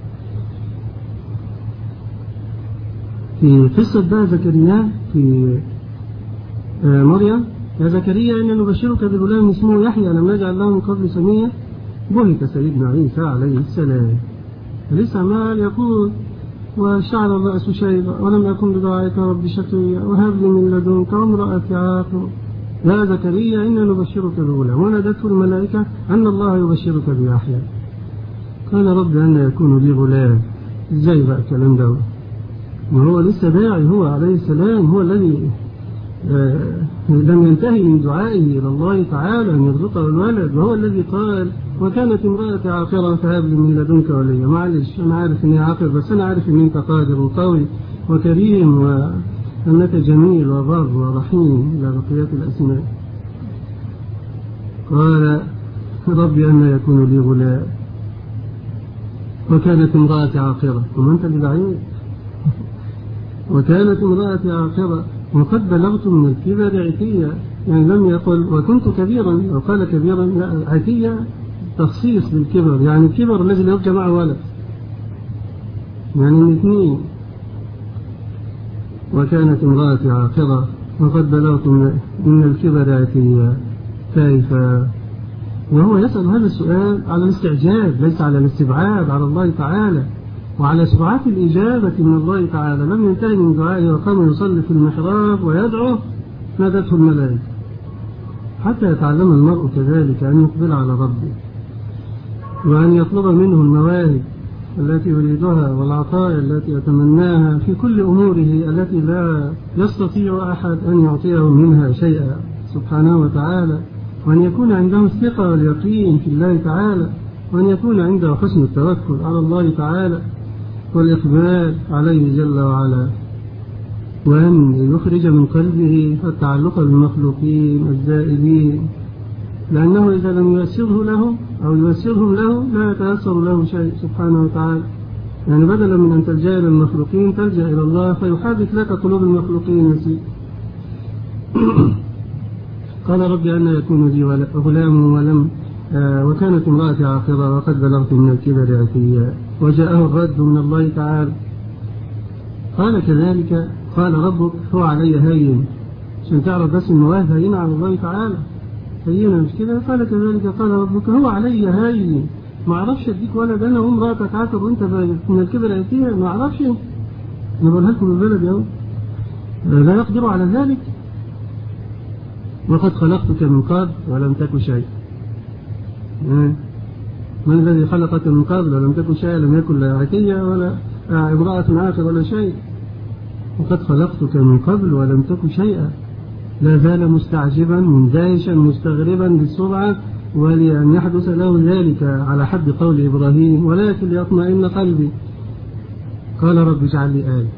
في قصة بقى زكريا في آه مريم يا زكريا إنا نبشرك بغلام اسمه يحيى لم نجعل له من قبل سميا، بهت سيدنا عيسى عليه السلام لسه عمال يقول وشعر الرأس شيبا ولم أكن بدعائك رب شقيا وهب لي من لدنك وامرأتي عاقر يا زكريا إنا نبشرك بغلام. ونادته الملائكة أن الله يبشرك بيحيى. قال رب أن يكون لي غلام، إزاي بقى الكلام ده؟ وهو لسه داعي هو عليه السلام، هو الذي آه لم ينتهي من دعائه إلى الله تعالى أن يرزقه الولد، وهو الذي قال وكانت امرأتي عاقرا فهب لي من لدنك وليا. معلش أنا عارف إني عاقر، بس أنا عارف إن أنت قادر وقوي وكريم وأنك جميل وبر ورحيم إلى بقية الأسماء. قال ربي أن يكون لي غلام وكانت امرأتي عاقرة، وما أنت بدعيت وكانت امرأتي عاقرة وقد بلغت من الكبر عتيا، يعني لم يقل وكنت كبيرا وقال كبيرا، لا عتيا تخصيص بالكبر، يعني الكبر الذي لا يرجى معه ولد، يعني الاثنين. وكانت امرأتي عاقرة وقد بلغت من الكبر عتيا كيف. وهو يسأل هذا السؤال على الاستعجاب ليس على الاستبعاد على الله تعالى، وعلى سرعة الإجابة من الله تعالى. لم ينتهي من دعائه وقام يصلي في المحراب ويدعو نادته الملائكة، حتى يتعلم المرء كذلك أن يقبل على ربه، وأن يطلب منه المواهب التي يريدها والعطايا التي يتمناها في كل أموره التي لا يستطيع أحد أن يعطيه منها شيئا سبحانه وتعالى، وأن يكون عنده الثقة واليقين في الله تعالى، وأن يكون عنده حسن التوكل على الله تعالى والإقبال عليه جل وعلا، وأن يخرج من قلبه التعلق بالمخلوقين الزائدين، لأنه إذا لم ييسره له أو ييسرهم له لا يتيسر له شيء سبحانه وتعالى. يعني بدلا من أن تلجأ إلى المخلوقين تلجأ إلى الله فيحادث لك قلوب المخلوقين نسيب. قال ربي أن يكون لي غلام ولم آه وكانت امرأتي عاقرة وقد بلغت من الكبر عتيا. وجاءه الرد من الله تعالى قال كذلك قال ربك هو علي هين، عشان تعرف بس المواهب هين على الله تعالى هينا مش كده. قال كذلك قال ربك هو علي هين، ما اعرفش اديك ولد انا وامرأتك عاقر وانت من الكبر عتيا، ما اعرفش. انا بقولها لكم البلد يا لا يقدر على ذلك. وقد خلقتك من قبل ولم تك شيء. من الذي خلقك من قبل ولم تك شيء؟ لم يكن لا عتية ولا امرأة عاقر ولا شيء. وقد خلقتك من قبل ولم تك شيئا. لا زال مستعجبا مندهشا مستغربا بالسرعة ولأن يحدث له ذلك على حد قول إبراهيم ولكن ليطمئن قلبي. قال رب اجعل لي آية.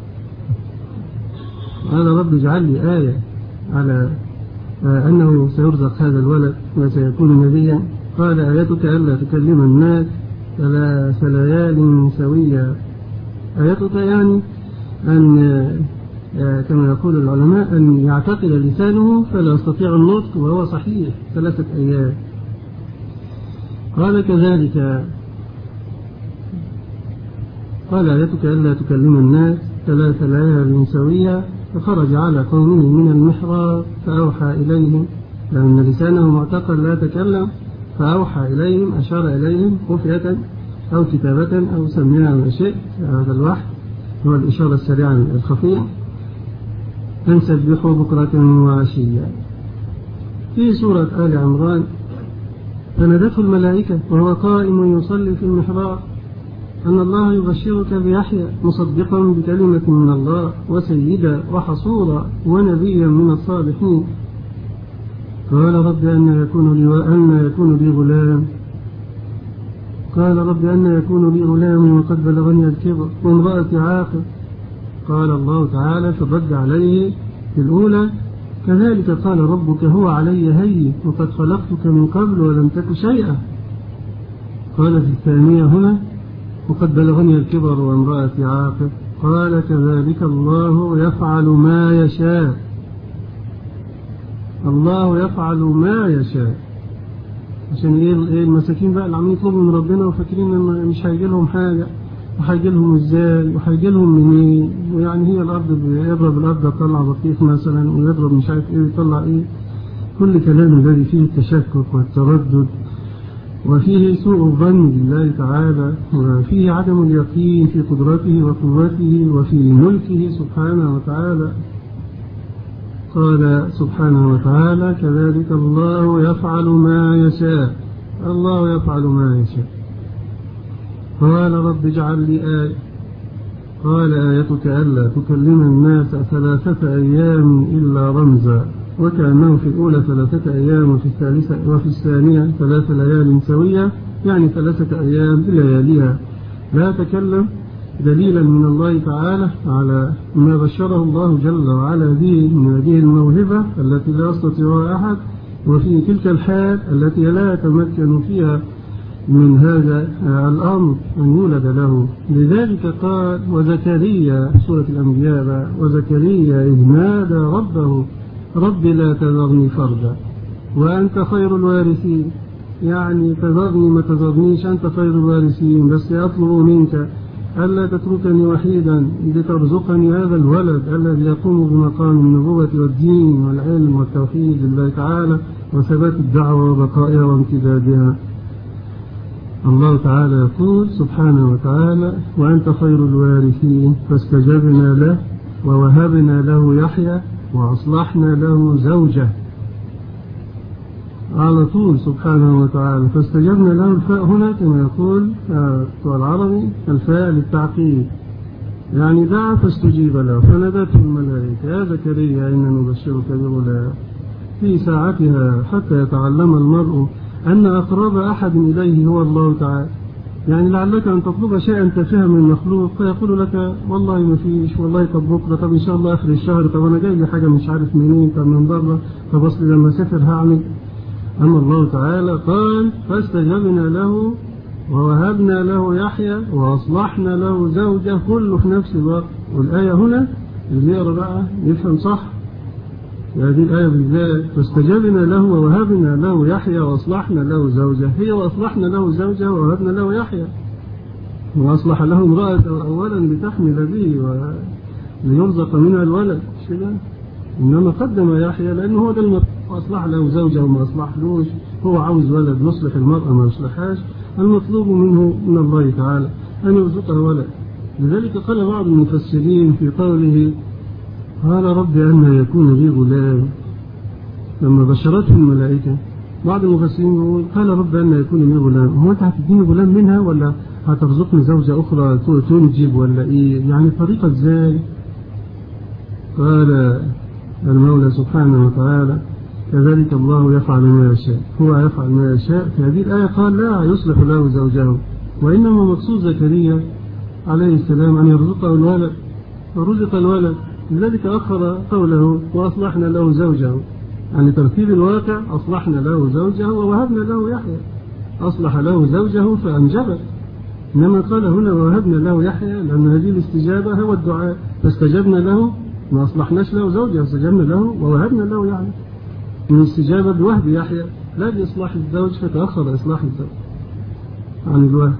قال رب اجعل لي آية على أنه سيرزق هذا الولد وسيكون نبيا. قال آيتك ألا تكلم الناس ثلاث ليال سويا. آيتك يعني أن كما يقول العلماء أن يعتقد لسانه فلا يستطيع النطق وهو صحيح ثلاثة أيام. قال كذلك قال آيتك ألا تكلم الناس ثلاث ليال سويا. فخرج على قومه من المحراب فأوحى إليهم، لأن لسانه معتقد لا يتكلم، فأوحى إليهم أشار إليهم خفية أو كتابة أو سميها ما شئت. هذا الوحي هو الإشارة السريعة الخفية. أن سبحوا بكرة وعشيا. في سورة آل عمران فنادته الملائكة وهو قائم يصلي في المحراب أن الله يبشرك بيحيى مصدقا بكلمة من الله وسيدا وحصورا ونبيا من الصالحين. قال رب أن يكون لي وأن يكون لي غلام قال رب أن يكون لي غلام وقد بلغني الكبر وامرأتي عاقر. قال الله تعالى في الرد عليه في الأولى كذلك قال ربك هو علي هين وقد خلقتك من قبل ولم تك شيئا. قال في الثانية هنا وقد بلغني الكبر وامرأتي عاقر. قال كذلك الله يفعل ما يشاء. الله يفعل ما يشاء. عشان ايه المساكين بقى اللي عاملين يطلبوا من ربنا وفاكرين ان مش هيجي لهم حاجه وهيجي لهم ازاي وهيجي لهم منين. ويعني هي الارض يضرب الارض تطلع بطيخ مثلا ويضرب مش عارف ايه ويطلع ايه. كل كلام الذي فيه التشكك والتردد وفيه سوء الظن بالله تعالى وفيه عدم اليقين في قدرته وقوته وفي ملكه سبحانه وتعالى. قال سبحانه وتعالى كذلك الله يفعل ما يشاء. الله يفعل ما يشاء. قال رب اجعل لي آية. قال آيتك ألا تكلم الناس ثلاثة أيام إلا رمزا. وكأنه في الأولى ثلاثة أيام وفي الثالثة وفي الثانية ثلاث ليال سوية، يعني ثلاثة أيام بلياليها لا تكلم، دليلا من الله تعالى على ما بشره الله جل وعلا به من هذه الموهبة التي لا يستطيعها أحد، وفي تلك الحال التي لا يتمكن فيها من هذا الأمر أن يولد له. لذلك قال وزكريا سورة الأنبياء وزكريا إذ نادى ربه رب لا تذرني فردا وأنت خير الوارثين. يعني تذرني ما تذرنيش أنت خير الوارثين، بس أطلب منك ألا تتركني وحيدا لترزقني هذا الولد الذي يقوم بمقام النبوة والدين والعلم والتوحيد لله تعالى وثبات الدعوة وبقائها وامتدادها. الله تعالى يقول سبحانه وتعالى: وأنت خير الوارثين، فاستجبنا له ووهبنا له يحيى وأصلحنا له زوجه. على طول سبحانه وتعالى فاستجبنا له. الفاء هنا كما يقول بتوع العربي الفاء للتعقيد، يعني دعا فاستجيب له، فنادته الملائكة: يا زكريا إنا نبشرك بغلام في ساعتها حتى يتعلم المرء أن أقرب أحد إليه هو الله تعالى. يعني لعلك أن تطلب شيئا تافها من المخلوق فيقول لك والله ما فيش، والله طب بكرة، طب إن شاء الله آخر الشهر، طب أنا جاي لي حاجة مش عارف منين، طب من بره، طب أصل لما أسافر هعمل. أما الله تعالى قال: فاستجبنا له ووهبنا له يحيى وأصلحنا له زوجه، كله في نفس الوقت. والآية هنا اللي يقرأ بقى يفهم صح هذه الآية بالذات: فاستجبنا له ووهبنا له يحيى وأصلحنا له زوجه. هي وأصلحنا له زوجه ووهبنا له يحيى، وأصلح له امرأته أولا لتحمل به وليرزق منها الولد، مش كده؟ إنما قدم يحيى لأنه هو ده المطلوب، وأصلح له زوجه وما أصلحلوش، هو عاوز ولد يصلح المرأة ما يصلحهاش. المطلوب منه من الله تعالى أن يرزقه ولد. لذلك قال بعض المفسرين في قوله: قال رب أن يكون لي غلام، لما بشرته الملائكة بعض المفسرين يقول: قال رب أن يكون لي غلام، هو أنت هتديني غلام منها ولا هترزقني زوجة أخرى تنجب ولا إيه؟ يعني طريقة إزاي؟ قال المولى سبحانه وتعالى: كذلك الله يفعل ما يشاء، هو يفعل ما يشاء. في هذه الآية قال: لا يصلح له زوجه، وإنما مقصود زكريا عليه السلام أن يرزقه الولد، فرزق الولد. لذلك أخر قوله: وأصلحنا له زوجه، يعني ترتيب الواقع: أصلحنا له زوجه ووهبنا له يحيى. أصلح له زوجه فأنجبت، إنما قال هنا ووهبنا له يحيى لأن هذه الاستجابة هو الدعاء. فاستجبنا له، ما أصلحناش له زوجه، استجبنا له ووهبنا له، يعني من استجابة بوهب يحيى لا بإصلاح الزوج، فتأخر إصلاح الزوج عن الوهب.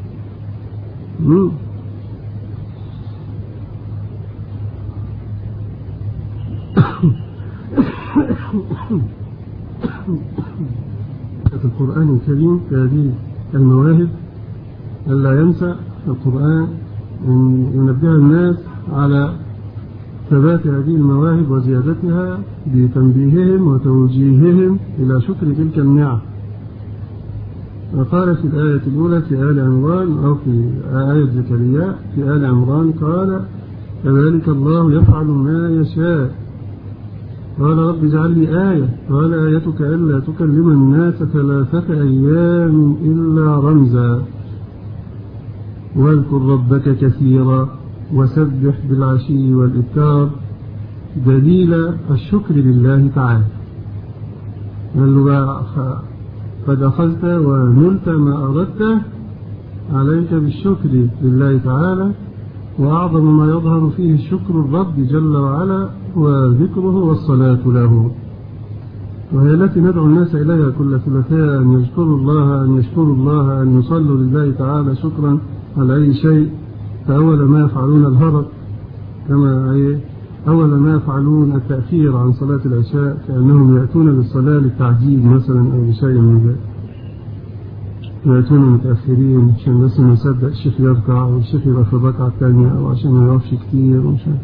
في القرآن الكريم في هذه المواهب ألا ينسى القرآن أن ينبه الناس على ثبات هذه المواهب وزيادتها بتنبيههم وتوجيههم إلى شكر تلك النعم. وقال في الآية الأولى في آل عمران أو في آية زكريا في آل عمران قال: كذلك الله يفعل ما يشاء. قال: رب اجعل لي آية. قال: آيتك ألا تكلم الناس ثلاثة أيام إلا رمزا، واذكر ربك كثيرا وسبح بالعشي والإبكار، دليل الشكر لله تعالى. قال له: قد أخذت ونلت ما أردت، عليك بالشكر لله تعالى، وأعظم ما يظهر فيه الشكر الرب جل وعلا وذكره والصلاة له. وهي التي ندعو الناس إليها كل ثلاثاء، أن يشكروا الله أن يشكروا الله أن يصلوا لله تعالى شكرا على أي شيء. فأول ما يفعلون الهرب، كما أول ما يفعلون التأخير عن صلاة العشاء، كأنهم يأتون للصلاة للتعجيل مثلا أو لشيء من ذلك، يأتون متأخرين عشان بس ما يصدق الشيخ يركع أو الشيخ يبقى في الركعة الثانية أو عشان ما يقفش كتير ومشان.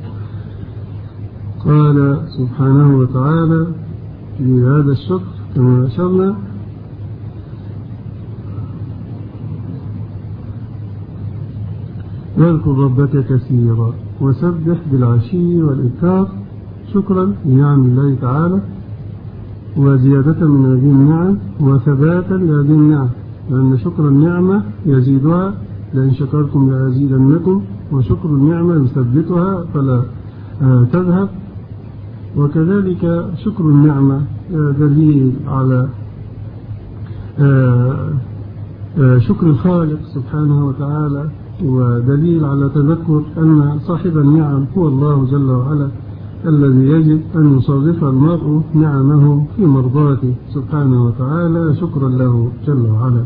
قال سبحانه وتعالى في هذا الشكر كما أشرنا: واذكر ربك كثيرا وسبح بالعشي والإبكار، شكرا لنعم الله تعالى وزيادة من هذه النعم وثباتا لهذه النعم، لأن شكر النعمة يزيدها، لأن شكرتم لأزيدنكم، وشكر النعمة يثبتها فلا تذهب. وكذلك شكر النعمة دليل على شكر الخالق سبحانه وتعالى، ودليل على تذكر أن صاحب النعم هو الله جل وعلا، الذي يجب أن يصادف المرء نعمه في مرضاته سبحانه وتعالى شكرا له جل وعلا.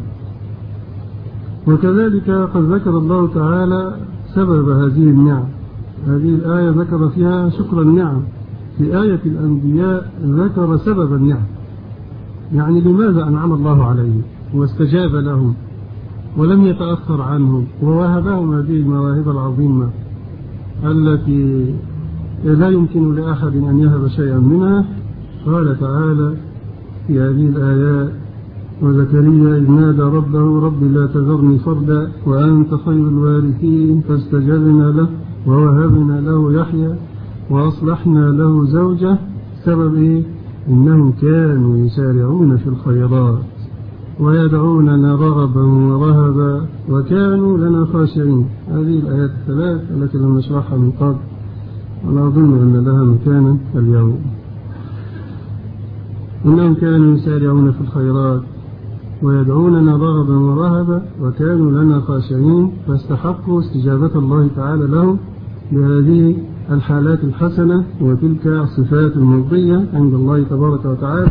وكذلك قد ذكر الله تعالى سبب هذه النعم. هذه الآية ذكر فيها شكر النعم، في آية الأنبياء ذكر سبب النعم، يعني لماذا أنعم الله عليه واستجاب لهم ولم يتأخر عنهم ووهبهم هذه المواهب العظيمة التي لا يمكن لأحد أن يهب شيئا منها. قال تعالى في هذه الآيات: وزكريا إذ نادى ربه رب لا تذرني فردا وأنت خير الوارثين فاستجبنا له ووهبنا له يحيى وأصلحنا له زوجه. سبب إيه؟ إنهم كانوا يسارعون في الخيرات ويدعوننا رغبا ورهبا وكانوا لنا خاشعين. هذه الآيات الثلاث التي لم نشرحها من قبل ولا أظن أن لها مكانا اليوم. إنهم كانوا يسارعون في الخيرات ويدعوننا رغبا ورهبا وكانوا لنا خاشعين، فاستحقوا استجابة الله تعالى لهم بهذه الحالات الحسنة وتلك الصفات المرضية عند الله تبارك وتعالى.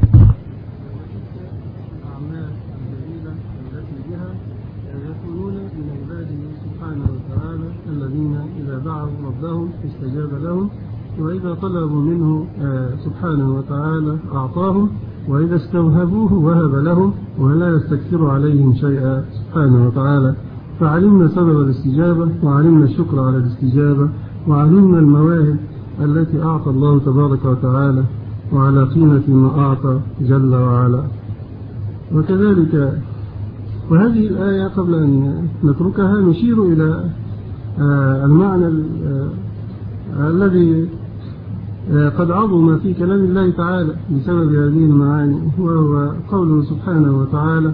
الأعمال الجليلة التي بها يكونون من عباده سبحانه وتعالى الذين إذا دعوا ربهم استجاب لهم، وإذا طلبوا منه سبحانه وتعالى أعطاهم، وإذا استوهبوه وهب لهم ولا يستكثر عليهم شيئا سبحانه وتعالى. فعلمنا سبب الاستجابة وعلمنا الشكر على الاستجابة وعلمنا المواهب التي أعطى الله تبارك وتعالى وعلى قيمة ما أعطى جل وعلا. وكذلك وهذه الآية قبل أن نتركها نشير إلى المعنى الذي قد عظم في كلام الله تعالى بسبب هذه المعاني، وهو قوله سبحانه وتعالى: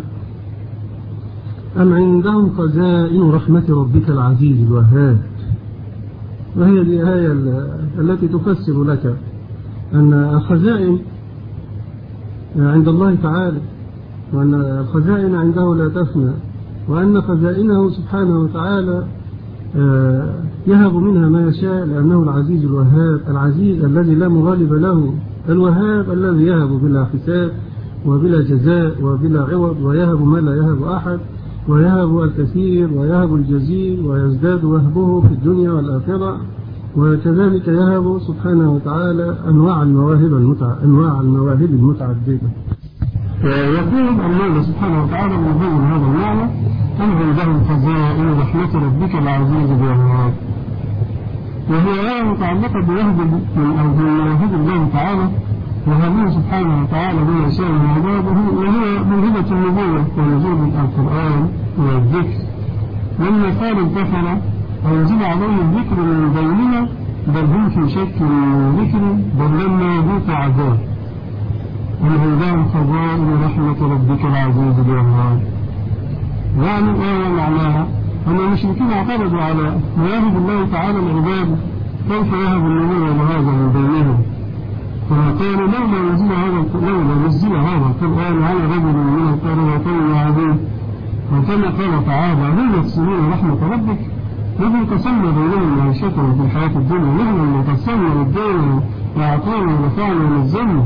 أم عندهم خزائن رحمة ربك العزيز الوهاب. وهي الآية التي تفسر لك أن الخزائن عند الله تعالى، وأن الخزائن عنده لا تفنى، وأن خزائنه سبحانه وتعالى يهب منها ما يشاء لأنه العزيز الوهاب، العزيز الذي لا مغالب له، الوهاب الذي يهب بلا حساب وبلا جزاء وبلا عوض، ويهب ما لا يهب أحد، ويهب الكثير ويهب الجزيل ويزداد وهبه في الدنيا والآخرة. وكذلك يهب سبحانه وتعالى أنواع المواهب المتع... أنواع المواهب المتعددة. ويقول الله سبحانه وتعالى من ضمن هذا المعنى: أم عندهم خزائن رحمة ربك العزيز الوهاب. وهي آية متعلقة بوهب أو بمواهب الله تعالى وهذه سبحانه وتعالى بما يشاء من عباده، وهي موهبة النبوة ونزول القرآن والذكر. لما قال الكفر أنزل عليه الذكر من بيننا بل هم في شك من ذكر بل لما يذوق عذاب. أم عندهم خزائن رحمة ربك العزيز الوهاب. يعني الآية معناها أن المشركين اعترضوا على مواهب الله تعالى لعباده، كيف يهب النبوة لهذا من بينهم؟ فقالوا لولا نزل هذا لولا نزل هذا القرآن على رجل من القريتين عظيم. وكما قال تعالى: هم يقسمون رحمة ربك نحن قسمنا بينهم معيشتهم في الحياة الدنيا، نحن اللي قسمنا الدين وأعطانا ونفعنا ونزلنا،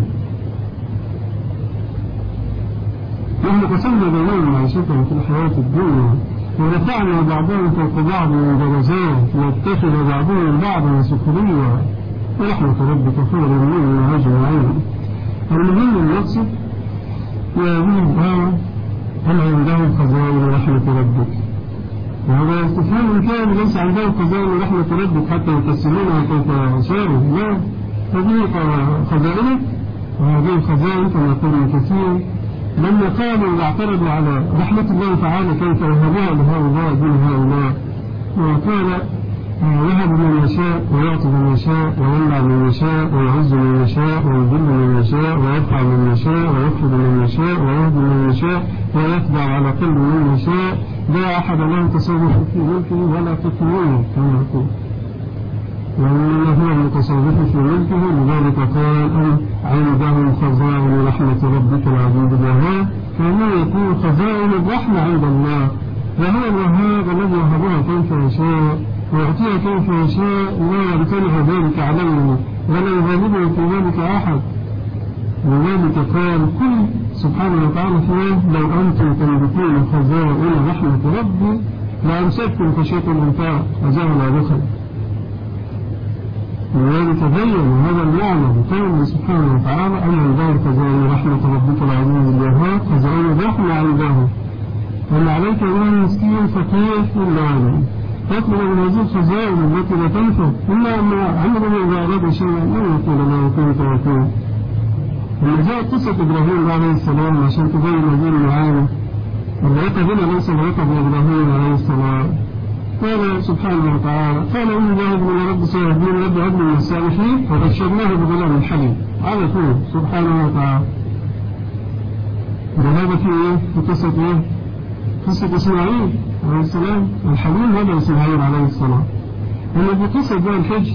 نحن قسمنا بينهم معيشتهم في الحياة الدنيا ورفعنا بعضهم فوق بعض درجات واتخذ بعضهم بعضا سخريا ورحمة ربك خير مما أجمعين. المهم المقصد يقول الآية: هل عندهم خزائن رحمة ربك. وهذا استفهام كان ليس عندهم خزائن رحمة ربك حتى يقسمونها كيف يشاءوا، لا، هذه خزائن وهذه الخزائن كما قلنا كثير. لما قالوا واعترضوا على رحمة الله تعالى كيف يهبها لهؤلاء دون هؤلاء، وقال: يهب من يشاء ويعطي من يشاء ويمنع من يشاء ويعز من يشاء ويذل من يشاء ويرفع من يشاء ويخفض من يشاء ويهدي من يشاء ويخضع على قلب من يشاء، لا أحد له تصرف في ملكه ولا تكوينه كما يقول، وإنما هو المتصرف في ملكه. لذلك قال: أم عندهم خزائن رحمة ربك العزيز الوهاب. فهو يكون خزائن الرحمة عند الله، وهو الوهاب الذي يهبها كيف يشاء ويعطيها كيف يشاء لا يمتنع ذلك عليه ولا يغالبه في ذلك أحد. ولذلك قال قل سبحانه وتعالى فيه لو أنتم تملكون خزائن رحمة ربي لأمسكتم خشية الإنفاق وجعل بخل. ولذلك بين هذا المعنى بقوله سبحانه وتعالى أن عنده خزائن رحمة ربك العزيز الوهاب خزائن رحمة عنده وأن عليك أيها المسكين فقير إلا عليه تطلب من هذه الخزائن التي لا تنفع إلا أن عمله إذا أراد شيئا أن يقول له كن فيكون. لما جاءت قصة إبراهيم عليه السلام عشان تبين هذه المعاني العقد هنا ليس العقد إبراهيم عليه السلام. قال سبحانه وتعالى قال إني ذاهب إلى رب سيهدين رب هب لي من الصالحين وبشرناه بغلام حليم على طول سبحانه وتعالى. وهذا في إيه؟ في قصة إيه؟ قصة إسماعيل عليه السلام الحليم هذا إسماعيل عليه السلام. أما في قصة بقى الحج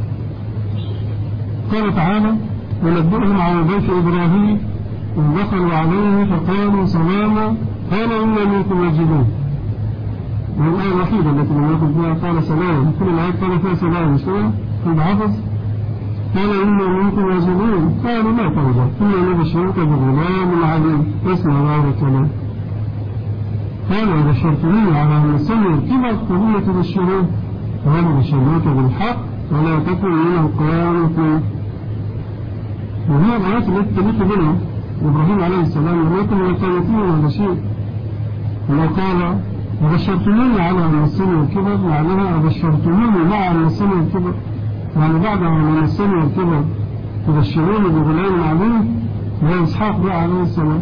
قال تعالى ونبئهم على ضيف إبراهيم ودخلوا عليه فقالوا سلاما قال إنا منكم واجبون. والآية الوحيدة التي لم يقل فيها قال سلام كل الآيات قال فيها سلام شوية في حفظ قال إنا منكم واجبون قالوا لا توجه إنا نبشرك بغلام عليم اسمع هذا الكلام. قال بشرتني على أن سمع الكبر فهم تبشرون وأنا بشرناك بالحق ولا تكن من القيامة. وهي الآيات التي تليق بنا إبراهيم عليه السلام لم يكن من القانتين ولا شيء. الله قال وبشرتموني على أن السنة الكبر معناها وبشرتموني مع أن السنة الكبر يعني بعد أن السنة الكبر تبشروني بغلام عليم وهو إسحاق بقى عليه السلام.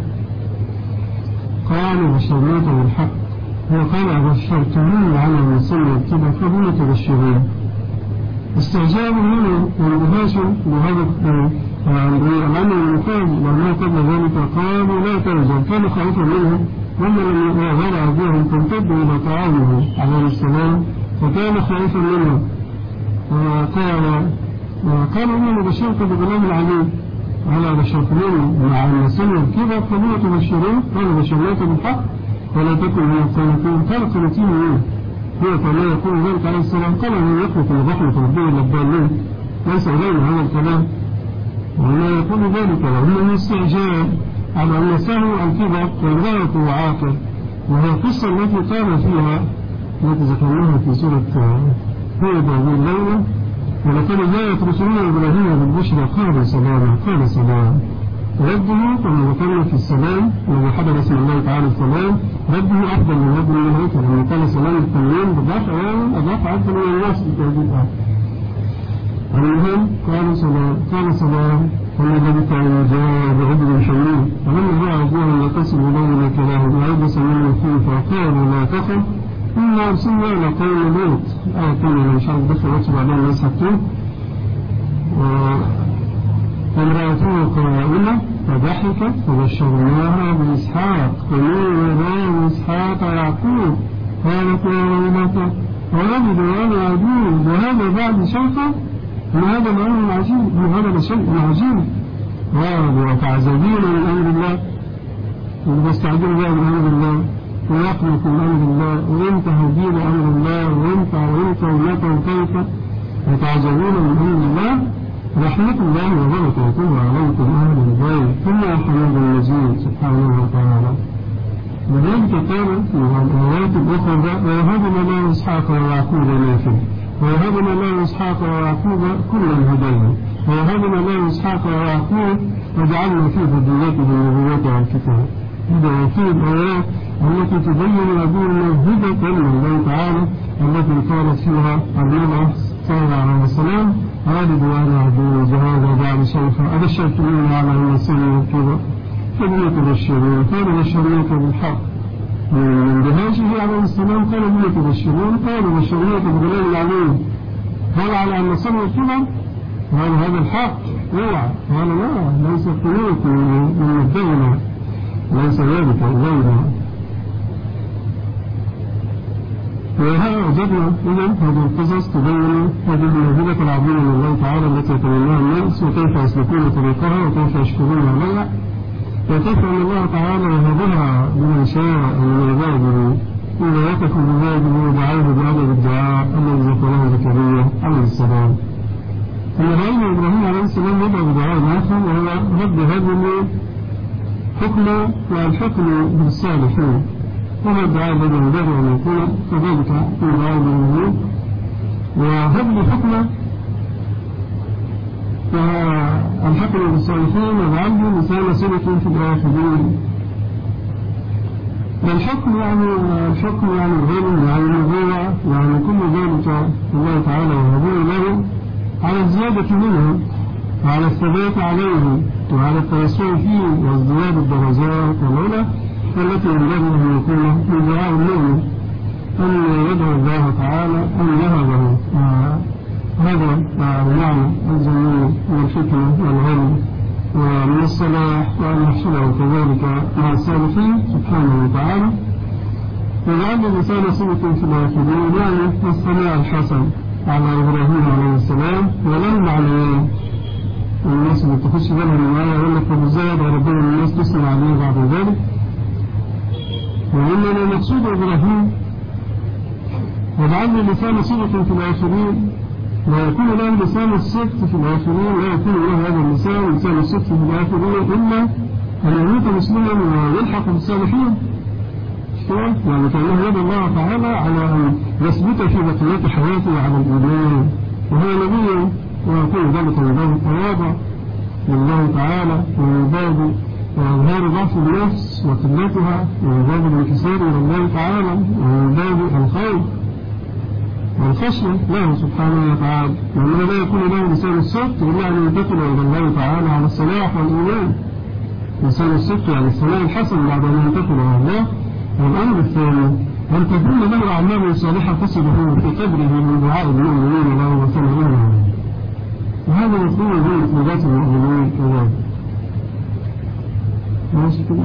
قال بشرناك بالحق هو قال وبشرتموني على أن السنة الكبر فهم تبشرون. استعجاب هنا واندهاش بهذا الأمر المفاجئ لما قبل ذلك قالوا لا ترجع كان خائفا منه وما لم يغير أبوهم تمتد إلى طعامه عليه السلام فكان خائفا منه. وقال قالوا إنه بشرت بغلام العليم على بشرتموني مع أن سنة الكبر فهم تبشرون قالوا بشرناك بالحق ولا تكن من القانتين. قال القانتين مين؟ هو فلا يقول ذلك عليه السلام قال أنه يخلق الرحمة ربه الأبدالين ليس إلينا هذا الكلام ولا يقول ذلك وهو استعجاب على أن سهو الكبر والغاية وعاقل وهي القصة التي قال فيها التي ذكرناها في سورة هود هذه الليلة ولقد جاءت رسلنا إبراهيم بالبشرى قال سلاما قال سلام. رده كما ذكرنا في السلام الذي حضر اسم الله تعالى السلام رده أفضل من رد الملائكة لما قال سلام التنوين بضاف أيام أضاف أفضل من الناس في هذه الآية. المهم قال سلام قال سلام والذي كان جاء بعبد شميل فلما جاء أبوه يتصل إليه كلاه بعبس منه فيه فقالوا لا تخف إنا أرسلنا إلى قوم لوط. الآية الثانية إن شاء الله دخل وقت بعدين الناس حكتوه وامرأته قائمة فضحكت فبشرناها بإسحاق فمن وراء إسحاق يعقوب قالت يا ويلتى ولد وأنا عجوز وهذا بعد شيخة إن هذا الأمر عجيب إن هذا شيء عجيب. قالوا وتعجبين من أمر الله وتستعجلوا بها من أمر الله ويقنط من أمر الله وإنت هدين أمر الله وإنت وإنت وإنت وكيف وتعجبون من أمر الله رحمة الله وبركاته عليكم أهل البيت ثم حمد المجيد سبحانه وتعالى. لذلك قال في الآيات الأخرى ووهبنا له إسحاق ويعقوب نافع ووهبنا له إسحاق ويعقوب كلا هدينا ووهبنا له إسحاق ويعقوب وجعلنا في ذريته النبوة والكتاب. هذا وفي الآيات التي تبين أبونا هدى من الله تعالى التي قالت فيها المرأة صلى الله عليه وسلم والد وأنا عجوز وهذا بعد شيخة أبشرتموني على أن السنة والكبر فلم تبشرون قالوا بشرناك بالحق. من دهاشه عليه السلام قالوا بما تبشرون قالوا بشرناك بغلام العليم قال على أن السنة والكبر قال هذا الحق اوعى قال لا ليس قنوط من الدولة ليس ذلك الغير. وهذا وجدنا إذن هذه القصص تبين هذه الموهبة العظيمة من الله تعالى التي يتمناها الناس وكيف يسلكون طريقها وكيف يشكرون عليها وكيف أن الله تعالى وهبها لمن شاء من عباده إذا وقف بذلك ودعاه بعدد الدعاء الذي ذكره زكريا عليه السلام. فنبينا إبراهيم عليه السلام يدعو بدعاء آخر وهو رب هب لي حكما والحكم بالصالحين، وهذا الدعاء الذي ينبغي أن يكون كذلك في دعاء إبراهيم. وهب لي حكما والحكم بالصالحين وجعله لسان صدق في الآخرين. والحكم يعني الحكم يعني العلم يعني النبوة يعني كل ذلك الله تعالى يهديه له على الزيادة منه وعلى الثبات عليه وعلى التوسع فيه وازدياد الدرجات والعلا التي ينبغي أن يكون من دعاء المؤمن أن يدعو الله تعالى أن يهبه هذا المعنى الجميل والحكمة والعلم ومن الصلاح وأن يحصله كذلك مع الصالحين سبحانه وتعالى. وجعل لسان صدق في الآخرين يعني الصلاة الحسن على إبراهيم عليه السلام ولو معنيين. الناس اللي تخش بالها من آية يقول لك فبالزاد وربنا الناس تسمع عليه بعد ذلك. وإننا المقصود إبراهيم وجعل لسان صدق في الآخرين لا يكون له لسان الصدق في الآخرين لا يكون له هذا اللسان لسان الصدق في الآخرين إلا أن يموت مسلما ويلحق بالصالحين. يعني كأنه يد الله تعالى على أن يثبت في بقية حياته على الإيمان وهو نبي ويكون ذلك من باب التواضع لله تعالى ومن باب إظهار ضعف النفس وقلتها ومن باب الانكسار إلى الله تعالى ومن باب الخوف والخشية له سبحانه وتعالى. وأنه لا يكون له لسان الصدق إلا أن ينتقل إلى الله تعالى على الصلاح والإيمان. لسان الصدق يعني الصلاح الحسن بعد أن ينتقل إلى الله. والأمر الثاني أن تكون له أعمال صالحة تصله في قدره من دعاء المؤمنين له وسلامهم. وهذا مفهوم من مطلوبات المؤمنين كذلك. ماشي كده.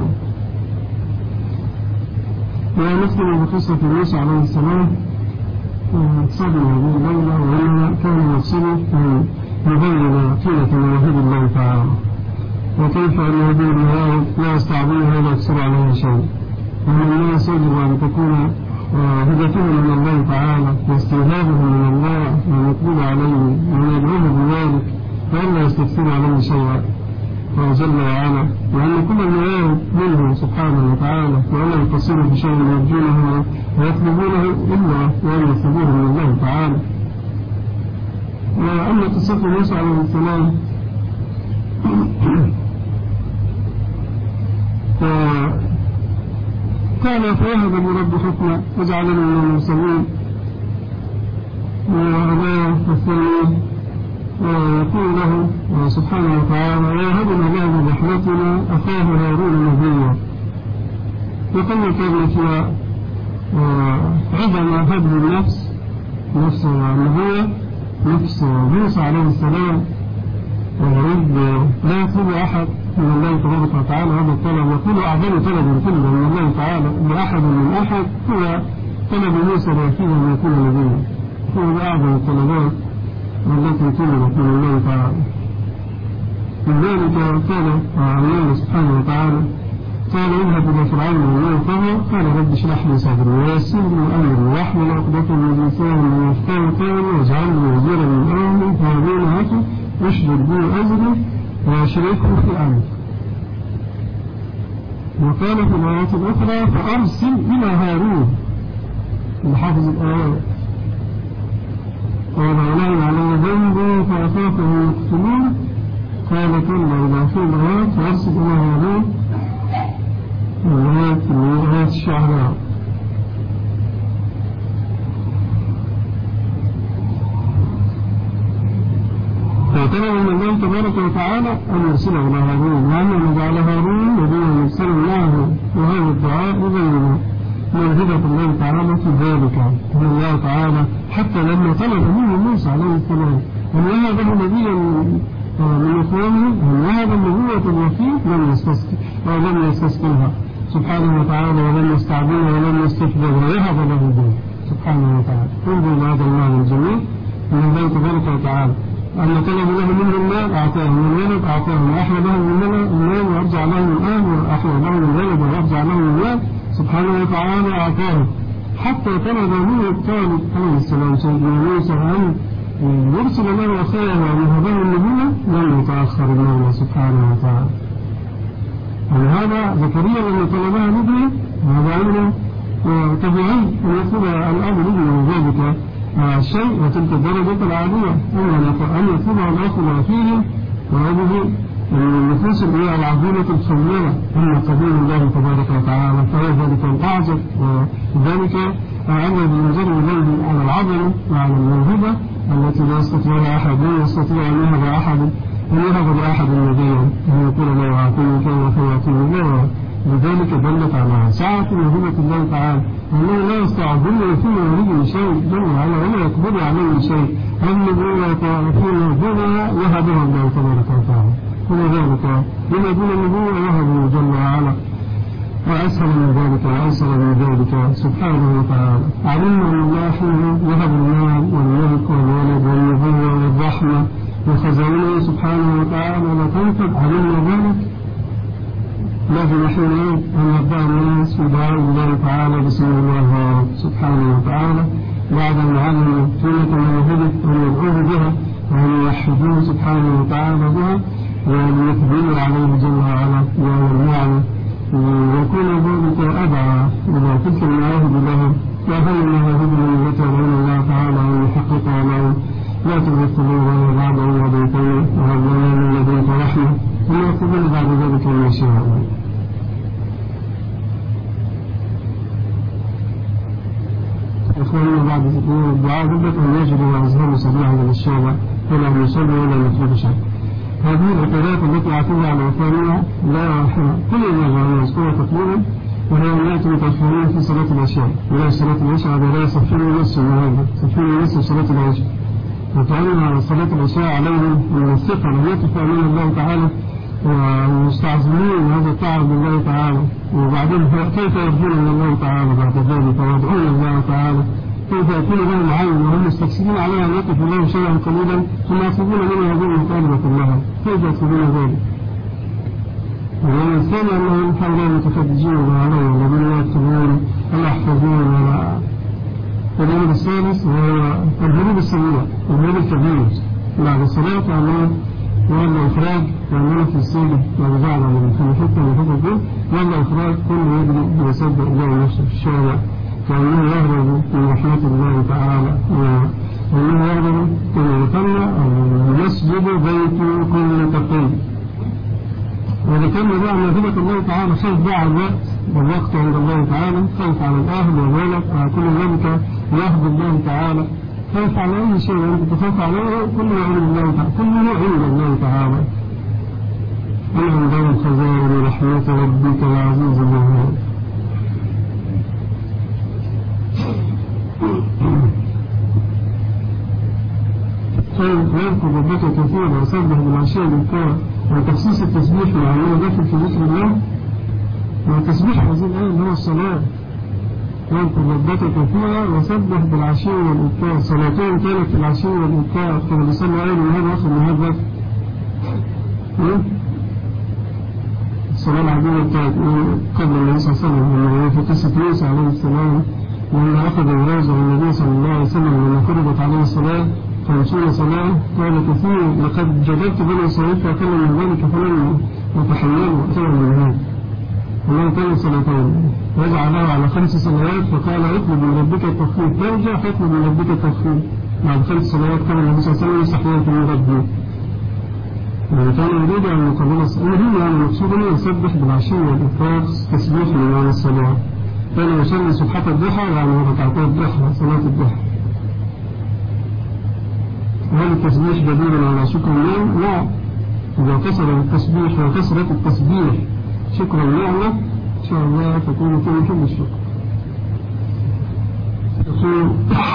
ونختم بقصة موسى عليه السلام صدر هذه الليلة وإنما كان يصل أن يبين قيمة مواهب الله تعالى وكيف أن هذه المواهب لا يستعظمها ولا يكسر عليها شيء. ومن الناس يجب أن تكون هدفهم من الله تعالى واستيهابهم من الله والمطلوب عليه وأن يدعوه بذلك وألا يستكثر عليه شيئا وجل وعلا وأن كل المواهب منه سبحانه وتعالى وألا يقصروا بشيء يرجونه ويطلبونه إلا وأن يطلبوه من الله تعالى. وأما قصة موسى عليه السلام كان فيهب لرب حكمة وجعلنا من المرسلين. وهذا الثاني ويقول له سبحانه وتعالى ويهبنا له برحمتنا أخاه هارون نبيا. وقد كان فيها عظم هبل النفس نفس النبوة نفس موسى عليه السلام ويريد لا يطلب أحد من الله تبارك وتعالى هذا الطلب وكل أعظم طلب كله من الله تعالى لأحد من أحد هو طلب موسى فيه أن يكون نبيا. هو أعظم الطلبات التي طلبت من الله تعالى. من ذلك قال الله سبحانه وتعالى قال اذهب إلى فرعون ومن قومه قال رب اشرح لي صدري ويسر لي أمري واحلل عقدة من لساني يفقهوا قولي واجعل لي وزيرا من أمري هارون أخي اشدد به أزري وأشركه في أمري. وقال في الآيات الأخرى فأرسل إلى هارون الحافظ الآيات قال علي على ذنبي فأخاف أن يقتلون قال كلا إذا في الآيات فأرسل إلى هارون الآيات من آيات الشعراء. فطلب من الله تبارك وتعالى أن يرسله إلى هارون وأن يجعل هارون نبيا مرسلا معه وهذا الدعاء يبين موهبة الله تعالى في ذلك من الله تعالى حتى لما طلب منه موسى عليه السلام أن يهبه نبيا من إخوانه أن يهب النبوة الوفي لم يستسقي ولم يستسقيها سبحانه وتعالى ولم يستعبدها ولم يستفدها ويهب له به سبحانه وتعالى. انظر لهذا المعنى الجميل من الله تبارك وتعالى أن طلب له منه المال أعطاه من الولد أعطاه وأحلى له من المال وأرجع له من الآن وأحلى له من الولد وأرجع له من المال سبحانه وتعالى أعطاه حتى طلب منه الطالب عليه السلام سيدنا موسى أن يرسل له أخاه ويهبه النبوة لم يتأخر المولى سبحانه وتعالى. ولهذا زكريا لما طلبها لابنه هذا أمر طبيعي أن يطلب الأب لابنه ذلك الشيء وتلك الدرجة العالية، أن يطلبها الأخ وأخيه وهذه النفوس اللي هي العظيمة الخيرة أن قبول الله تبارك وتعالى، فهي ذلك الأعجب وذلك أمر بمجرد ذلك على العظمة وعلى الموهبة التي لا يستطيعها أحد، لا يستطيع أن يهب أحد أن يهب لأحد نبيا أن يقول له أعطيني كذا فيعطيني الله. لذلك دلت على سعة موهبة الله تعالى أنه لا يستعظم فيما يريد شيء جل وعلا ولا يقبل عليه شيء، النبوة فيما دونها يهبها الله تبارك وتعالى، ولذلك بما دون النبوة يهبه جل وعلا وأسهل من ذلك وأيسر من ذلك سبحانه وتعالى. علمنا أن الله حين يهب المال والملك والولد والنبوة والرحمة وخزائنه سبحانه وتعالى لا تنفد. علمنا ذلك لكن حين أن يبدأ الناس في دعاء الله تعالى بسم الله سبحانه وتعالى بعد أن علموا قيمة الموهبة أن يدعوه بها وأن يوحدوه سبحانه وتعالى بها وأن يقبلوا عليه جل وعلا والنعمة ويكون ذلك أدعى إلى تلك المواهب له وهي المواهب التي يدعون الله تعالى أن يحققها له. لا تزغ قلوبنا بعد إذ هديتنا وهب لنا من لدنك رحمة ثم يقبل بعد ذلك ما شاء. إخواننا بعد ذكر الدعاء بدأت أن يجري وأزهر سبيعا من الشارع ولا أن يصلي ولا يطلب شيء. هذه العقوبات التي اعتدى على إخواننا لا كل ما نذكرها تقريبا وهي أن يأتي متأخرين في صلاة العشاء، ولا صلاة العشاء هذا لا يصفون ونصف النهارده، يصفون ونصف صلاة العشاء، وتعلم صلاة العشاء عليهم من الثقة أن يقف أمام الله تعالى ومستعظمين هذا الطاعة بالله تعالى، وبعدين كيف يرجون من الله تعالى بعد ذلك ويدعون الله تعالى، كيف يكون لهم عين وهم مستكسرين عليها أن يقف الله شيئا قليلا ثم يطلبون منه هذه المطالبة كلها، كيف يطلبون ذلك؟ واليوم الثاني أنهم حولهم متفدجين وعليهم الذين لا يكتبون ولا يحفظون. واليوم الثالث وهو الذنوب السيئة الذنوب الكبير بعد الصلاة أمام ولا إخراج وأننا في السجن ورجعنا من الحكم والحكم ولا إخراج كل يجري يصدق الله نفسه في الشارع وأنه يهرب من رحمة الله تعالى وأنه يهرب كما ذكرنا المسجد بيت كل تقي. وذكرنا بقى نافذة الله تعالى خوف بقى على الوقت والوقت عند الله تعالى، خوف على الأهل والولد على كل ذلك يهب الله تعالى، خوف على أي شيء أنت تخاف عليه كله عند الله تعالى، كله عند الله تعالى. قل عندهم خزائن رحمة ربك العزيز الوهاب. ويذكر ربك كثيرا وسبح بالعشي والإبكار وتخصيص التسبيح مع أنه داخل في ذكر الله والتسبيح هذه الآية اللي هو الصلاة. ويذكر ربك كثيرا وسبح بالعشي والإبكار، صلاتين كانت في العشي والإبكار كما بيصلي آية من هذا آخر من هذا الصلاة العادية بتاعت قبل النبي صلى الله عليه وسلم لما في قصة موسى عليه السلام لما أخذ الرازة النبي صلى الله عليه وسلم لما فرضت عليه الصلاة خمسون صلاة قال كثير لقد جددت بني إسرائيل فأكل من ذلك فلم يتحملوا أكثر من هذا الله كان صلاتين وجعله على خمس صلوات فقال اطلب من ربك التخفيف فارجع فاطلب من ربك التخفيف بعد خمس صلوات كان النبي صلى الله عليه وسلم يستحيي من ربه يعني كان يريد أن يقبل الصلاة يعني المقصود أنه يسبح بالعشي والإفراغ تسبيح من عن الصلاة. كان يصلي سبحة الضحى يعني ركعتي الضحى صلاة الضحى. هل التسبيح دليل على شكر النعم؟ لا. إذا كسر التسبيح وكسرت التسبيح شكر النعمة إن شاء الله تكون في محل الشكر. يقول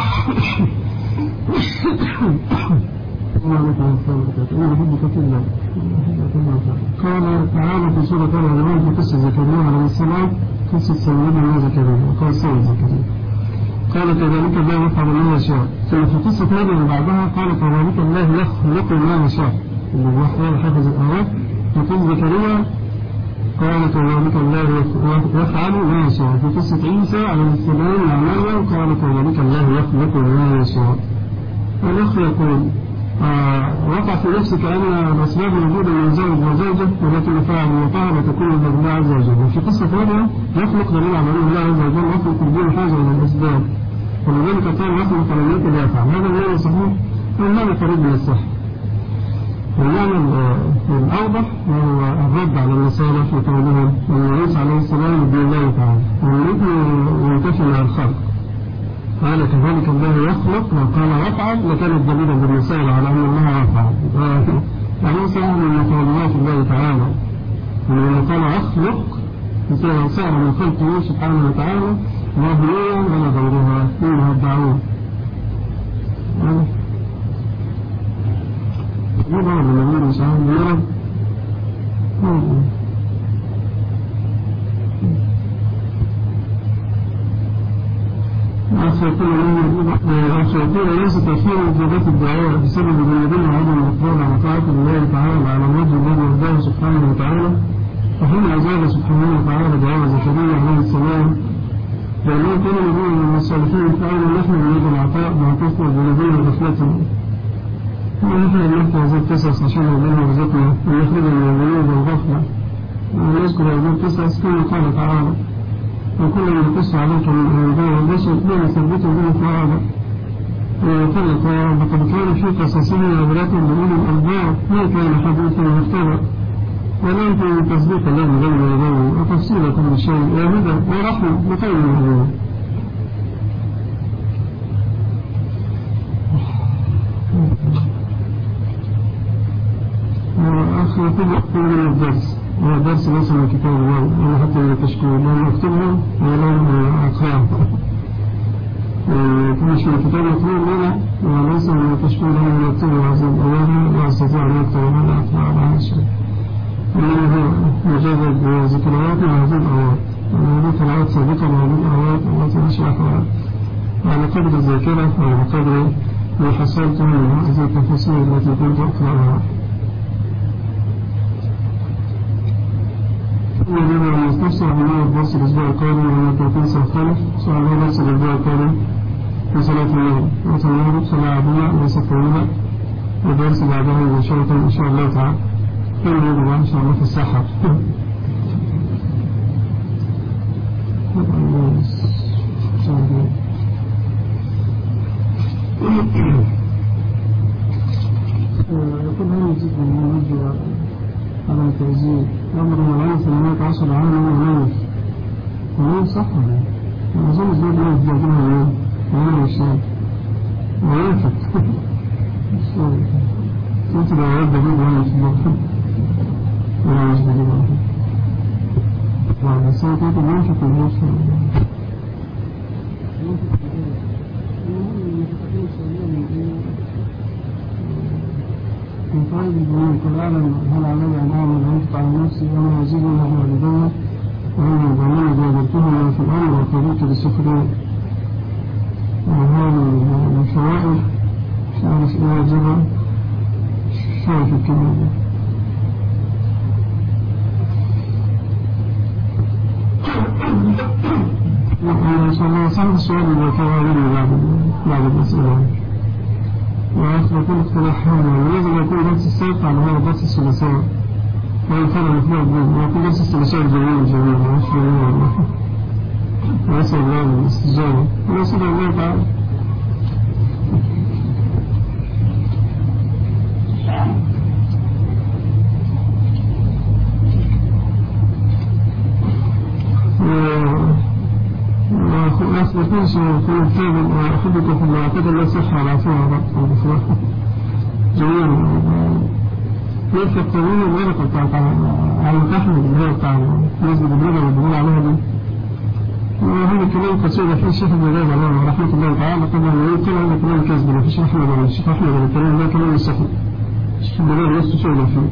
قال تعالى في سورة الرحمن في قصة زكريا عليه السلام قصة سيدنا زكريا وقال سيد زكريا قال كذلك الله يفعل ما يشاء. ثم في قصة مريم بعدها قال كذلك الله يخلق ما يشاء اللي هو حافظ الآيات. يقول زكريا قال كذلك الله يفعل ما يشاء. في قصة عيسى عليه السلام مع مريم قال كذلك الله يخلق ما يشاء. الأخ يقول آه وقع في نفسك أن الأسباب موجودة من زوج وزوجة ولكن فعل وطاعة تكون من الله عز وجل. وفي قصة مريم يخلق دليل على أن الله عز وجل يخلق بدون حاجة من الأسباب، ولذلك قال يخلق لم يكن يفعل. هذا المعنى صحيح والمعنى قريب من الصحة. والمعنى الأوضح هو الرد على النصارى في قولهم أن عيسى عليه السلام ابن الله تعالى والابن ينتفي مع الخلق. قال كذلك الله يخلق، وقال يفعل لكانت دليلا بالمثال على أن الله يفعل. يعني سهل من مقالات الله تعالى لما قال يخلق مثل سهل من خلقه سبحانه وتعالى لا بنيا ولا غيرها منها الدعوة. يظهر النبي صلى الله عليه وسلم أخيطين ليس تأخير إجابات الدعوة بسبب الذين عدم الإقرار على طاعة الله تعالى على الوجه الذي يرضاه سبحانه وتعالى. فحين أجاب سبحانه وتعالى دعاء زكريا عليه السلام لأنه كان نبيا من الصالحين فأنا نحن نريد العطاء مع كثرة ذنوبنا وغفلتنا. ونحن نحن هذه القصص عشان الله يرزقنا ونخرجنا من الذنوب والغفلة. ونذكر هذه القصص كما قال تعالى وكل ما يقص عليك من أنباء البشر لا نثبته به فؤادك. وقال لقد كان في قصصهم عبرة لأولي الألباب ما كان حديثا مختبأ ولا يمكن من تصديق الذي بين يديه وتفصيل كل شيء وهدى ورحمة لقوم يؤمنون. وأخي يقول أكثر من الدرس، هو درس ليس من كتاب الله ولا حتى من التشكيل لا نكتبه ولا أقرأه. مش من كتاب الله وليس من التشكيل ولا نكتبه هذه الأوامر لا أستطيع أن يكتب ولا أقرأ على هذا الشيء. إنما هو مجرد ذكريات وهذه الأوامر وهذه طلعات سابقة وهذه الأوامر التي نشرحها على قدر الذاكرة وعلى قدر ما حصلته من هذه التفاصيل التي كنت أقرأها. ونريد أن نستفسر بناء الدرس الأسبوع القادم وأن توقيت سيختلف. سؤال الله درس الأسبوع القادم في صلاة الليل وصلاة صلاة عادية وليست طويلة، والدرس بعدها مباشرة إن شاء الله تعالى كما يجب إن شاء الله في السحر. يقول هل يجب أن نرجع على التوزيع أمر ملايين ثمانية عشر عاما ونوف ونوف صح ولا أنا أظن الزوج نوف جاءتنا اليوم وأنا والشاب وينفق كنت بأعيد جديد وأنا في الوقت وأنا مش جديد وأنا بس أنا كنت بينفق النوف من طالب الجنون قل أعلم هل علي أن أعمل أنفق على نفسي وأنا أزيد لها والدية وأنا ضمن جابرتهما في الأمر وقبلت بالسخرية وهذه الفوائد شعرف إيه واجبها شعرف الكلمة. إن شاء الله صعب السؤال إذا كان بعد الأسئلة. وآخر يكون اقتراح هذا ولازم يكون درس السابق على هذا درس الثلاثاء ويفعل المفروض به ويكون درس الثلاثاء الجميل جميل مش جميل ويسأل الله الاستجابة ونسأل الله تعالى. وآخر يكون سيكون التابع وأحبك في الله أعتقد لا صحة على عفوها بقى جميل يرفق طويل الورقة بتاعت على تحمل الهواء بتاع الناس بالبرودة والبرودة عليها دي. وهذا الكلام قصيدة فيه الشيخ ابن باز عليه رحمة الله تعالى قبل أن يقول هذا كلام كذب ما فيش أحمد ولا الشيخ أحمد ولا الكلام ده كلام السخن الشيخ ابن باز لست شغله فيه.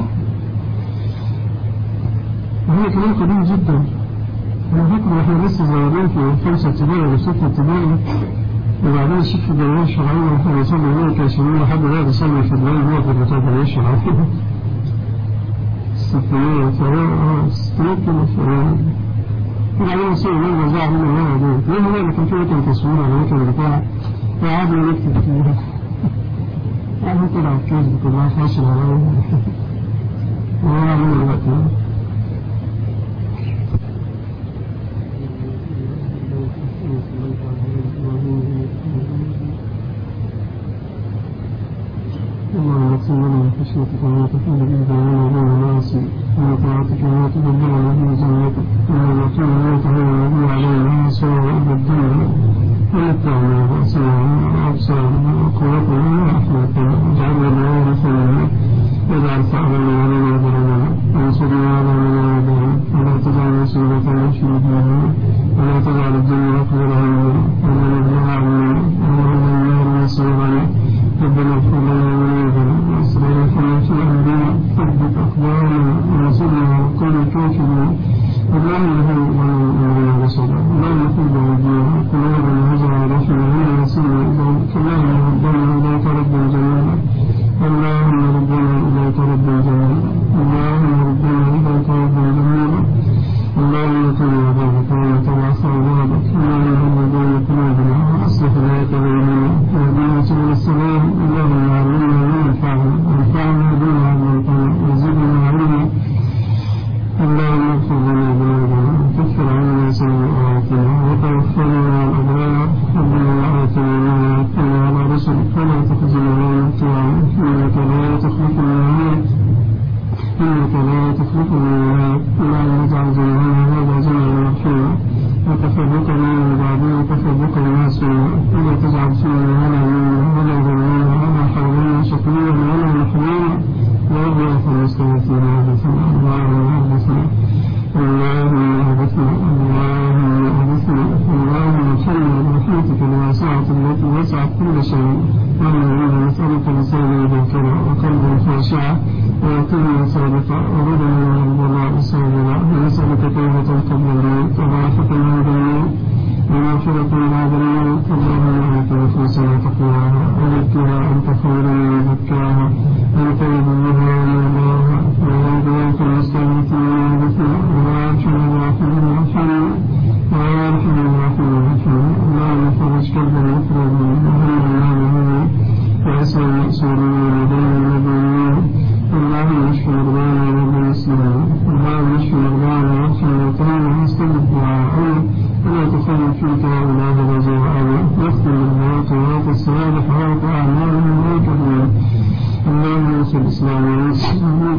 وهذا كلام قديم جدا. أنا فاكر إحنا لسه صغيرين في خمسة ابتدائي ولا ستة ابتدائي وبعدين الشيخ في الدولية الشرعية وإحنا بيصلي هنا كان يسمونه لحد ده بيصلي في الدولية هو في البتاع الدولية الشرعية. ستمية سواء ستمية كيلو سواء وبعدين يصير من وزاع من الله دول ليه هو اللي كان فيه كان تصوير على كان بتاع وقعدنا نكتب فيها يعني طلع الكذب كلها فاشل على ولا من الوقت اللهم اغفر لنا من خشيتك ما تحول به بيننا وبين المعاصي ومن طاعتك ما تبلغنا به جنتك ومن اليقين ما تهون به علينا مصائب الدنيا ومتعنا بأسماعنا وأبصارنا وقوتنا وأحياتنا واجعلنا الوارث منا واجعل ثأرنا على من ظلمنا وانصرنا على من عادانا ولا تجعل مصيبتنا في ديننا ولا تجعل الدنيا أكبر همنا ولا مبلغ علمنا ولا إلى النار مصيرنا ربنا اغفر لنا ذنوبنا واسرافنا في امرنا ثبت اقدامنا وانصرنا على القوم الكافرين اللهم هب لنا من امرنا رشدا اللهم خذ بايدينا قلوبنا هجر رحمنا ولا نسينا اليك اللهم ربنا اليك ربا جميلا اللهم ربنا اليك ربا جميلا اللهم ربنا اليك ربا جميلا اللهم كن عبادك ونتوافى عبادك اللهم هب بين قلوبنا واصلح ذات بيننا واهدنا سبل السلام اللهم علمنا ما ينفعنا وانفعنا بما علمتنا وزدنا علما اللهم اغفر لنا ذنوبنا وكفر عنا سيئاتنا وتوفنا مع الابرار ربنا واتنا ما وعدتنا على رسلك ولا تخزنا يوم القيامه انك لا تخلف الميعاد إنك لا تخلف الميعاد اللهم اجعل جمعنا هذا جمعا مرحوما وتفرقنا من بعده تفرقا معصوما ولا تجعل فينا ولا منا ولا ضرنا ولا حولا شقيا ولا محروما وإياك نستغفر أنفسنا اللهم أغثنا اللهم أغثنا اللهم أغثنا اللهم ارحمنا برحمتك الواسعة التي وسعت كل شيء اللهم نسألك لسانا ذاكرا وقلبا خاشعا ويقينا صادقا ورضا من البلاء صابرا ونسألك توبة قبل الموت وضعفة عند الموت ومغفرة بعد الموت اللهم آت نفوسنا تقواها وزكها أنت خير من زكاها أنت وليها ومولاها ويرضاك المستغيثين ويغفر ويرحم الراحمين وارحمنا ويرحم الراحمين وارحمنا اللهم فرج كرب المكروبين وهم النابهين وأسر المأسورين ودين المدينين اللهم اشف مرضانا ومرضى المسلمين اللهم اشف مرضانا وارحم موتانا واستجب دعاءنا ولا تخلف فيك يا اله رجاءنا واغفر للموت وموت الصالحات اعمالهم وكبير اللهم انصر الاسلام والمسلمين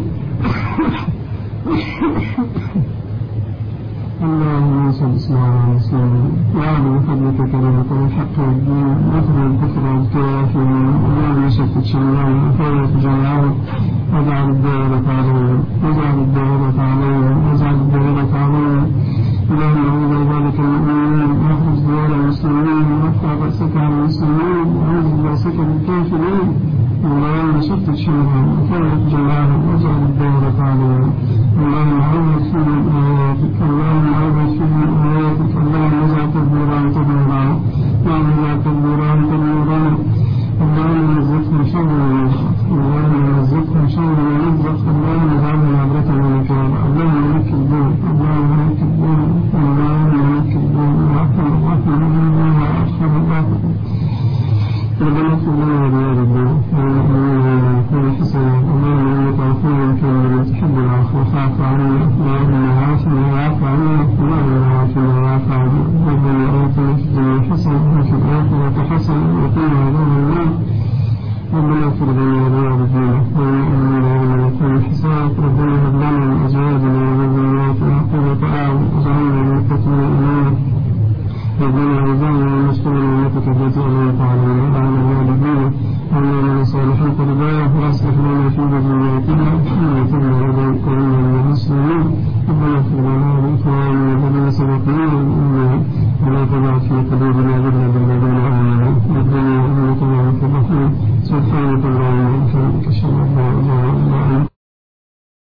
اللهم انصر الاسلام والمسلمين واعلم بفضلك كلمة الحق والدين واخرج الكفر والكافرين اللهم شتت شملهم وفرق جمعهم واجعل الدائرة عليهم واجعل الدائرة عليهم واجعل الدائرة عليهم اللهم اعوذ بذلك المؤمنين واخرج ديار المسلمين وارفع بأسك عن المسلمين وانزل بأسك بالكافرين اللهم شتت شملهم وفرق جمعهم واجعل الدائرة عليهم اللهم عوض فيهم آياتك اللهم عوض فيهم آياتك اللهم اجعل تدبيرا تدميرا اللهم اجعل تدبيرا تدميرا اللهم نزقهم شر ونزق اللهم نزقهم شر ونزق اللهم اجعلهم عبرة ونكالا اللهم لك الدين اللهم لك الدين اللهم لك الدين وارحم الراحمين وارحم الراحمين ربنا اغفر لنا ولوالدينا والمؤمنين وكل حسنا اللهم انك عفو كريم تحب العفو فاعف عنا اللهم عافنا واعف عنا اللهم عافنا واعف عنا ربنا آتنا في الدنيا حسنة وفي الآخرة حسنة وقنا عذاب النار ربنا اغفر لنا ولوالدينا والمؤمنين ويوم الحساب ربنا هب لنا من أزواجنا وذرياتنا قرة أعين واجعلنا للمتقين إماما ربنا وزعنا ونشكر نعمتك التي أنعمت علينا وعلى والدينا وعلمنا صالحا قربانا واصلح لنا في ذرياتنا إنك إليك وإنا من المسلمين ربنا اغفر لنا ولإخواننا الذين سبقونا بالإيمان ولا تجعل في قلوبنا غلا للذين آمنوا ربنا إنك رؤوف رحيم سبحانك اللهم وبحمدك أشهد أن لا إله إلا أنت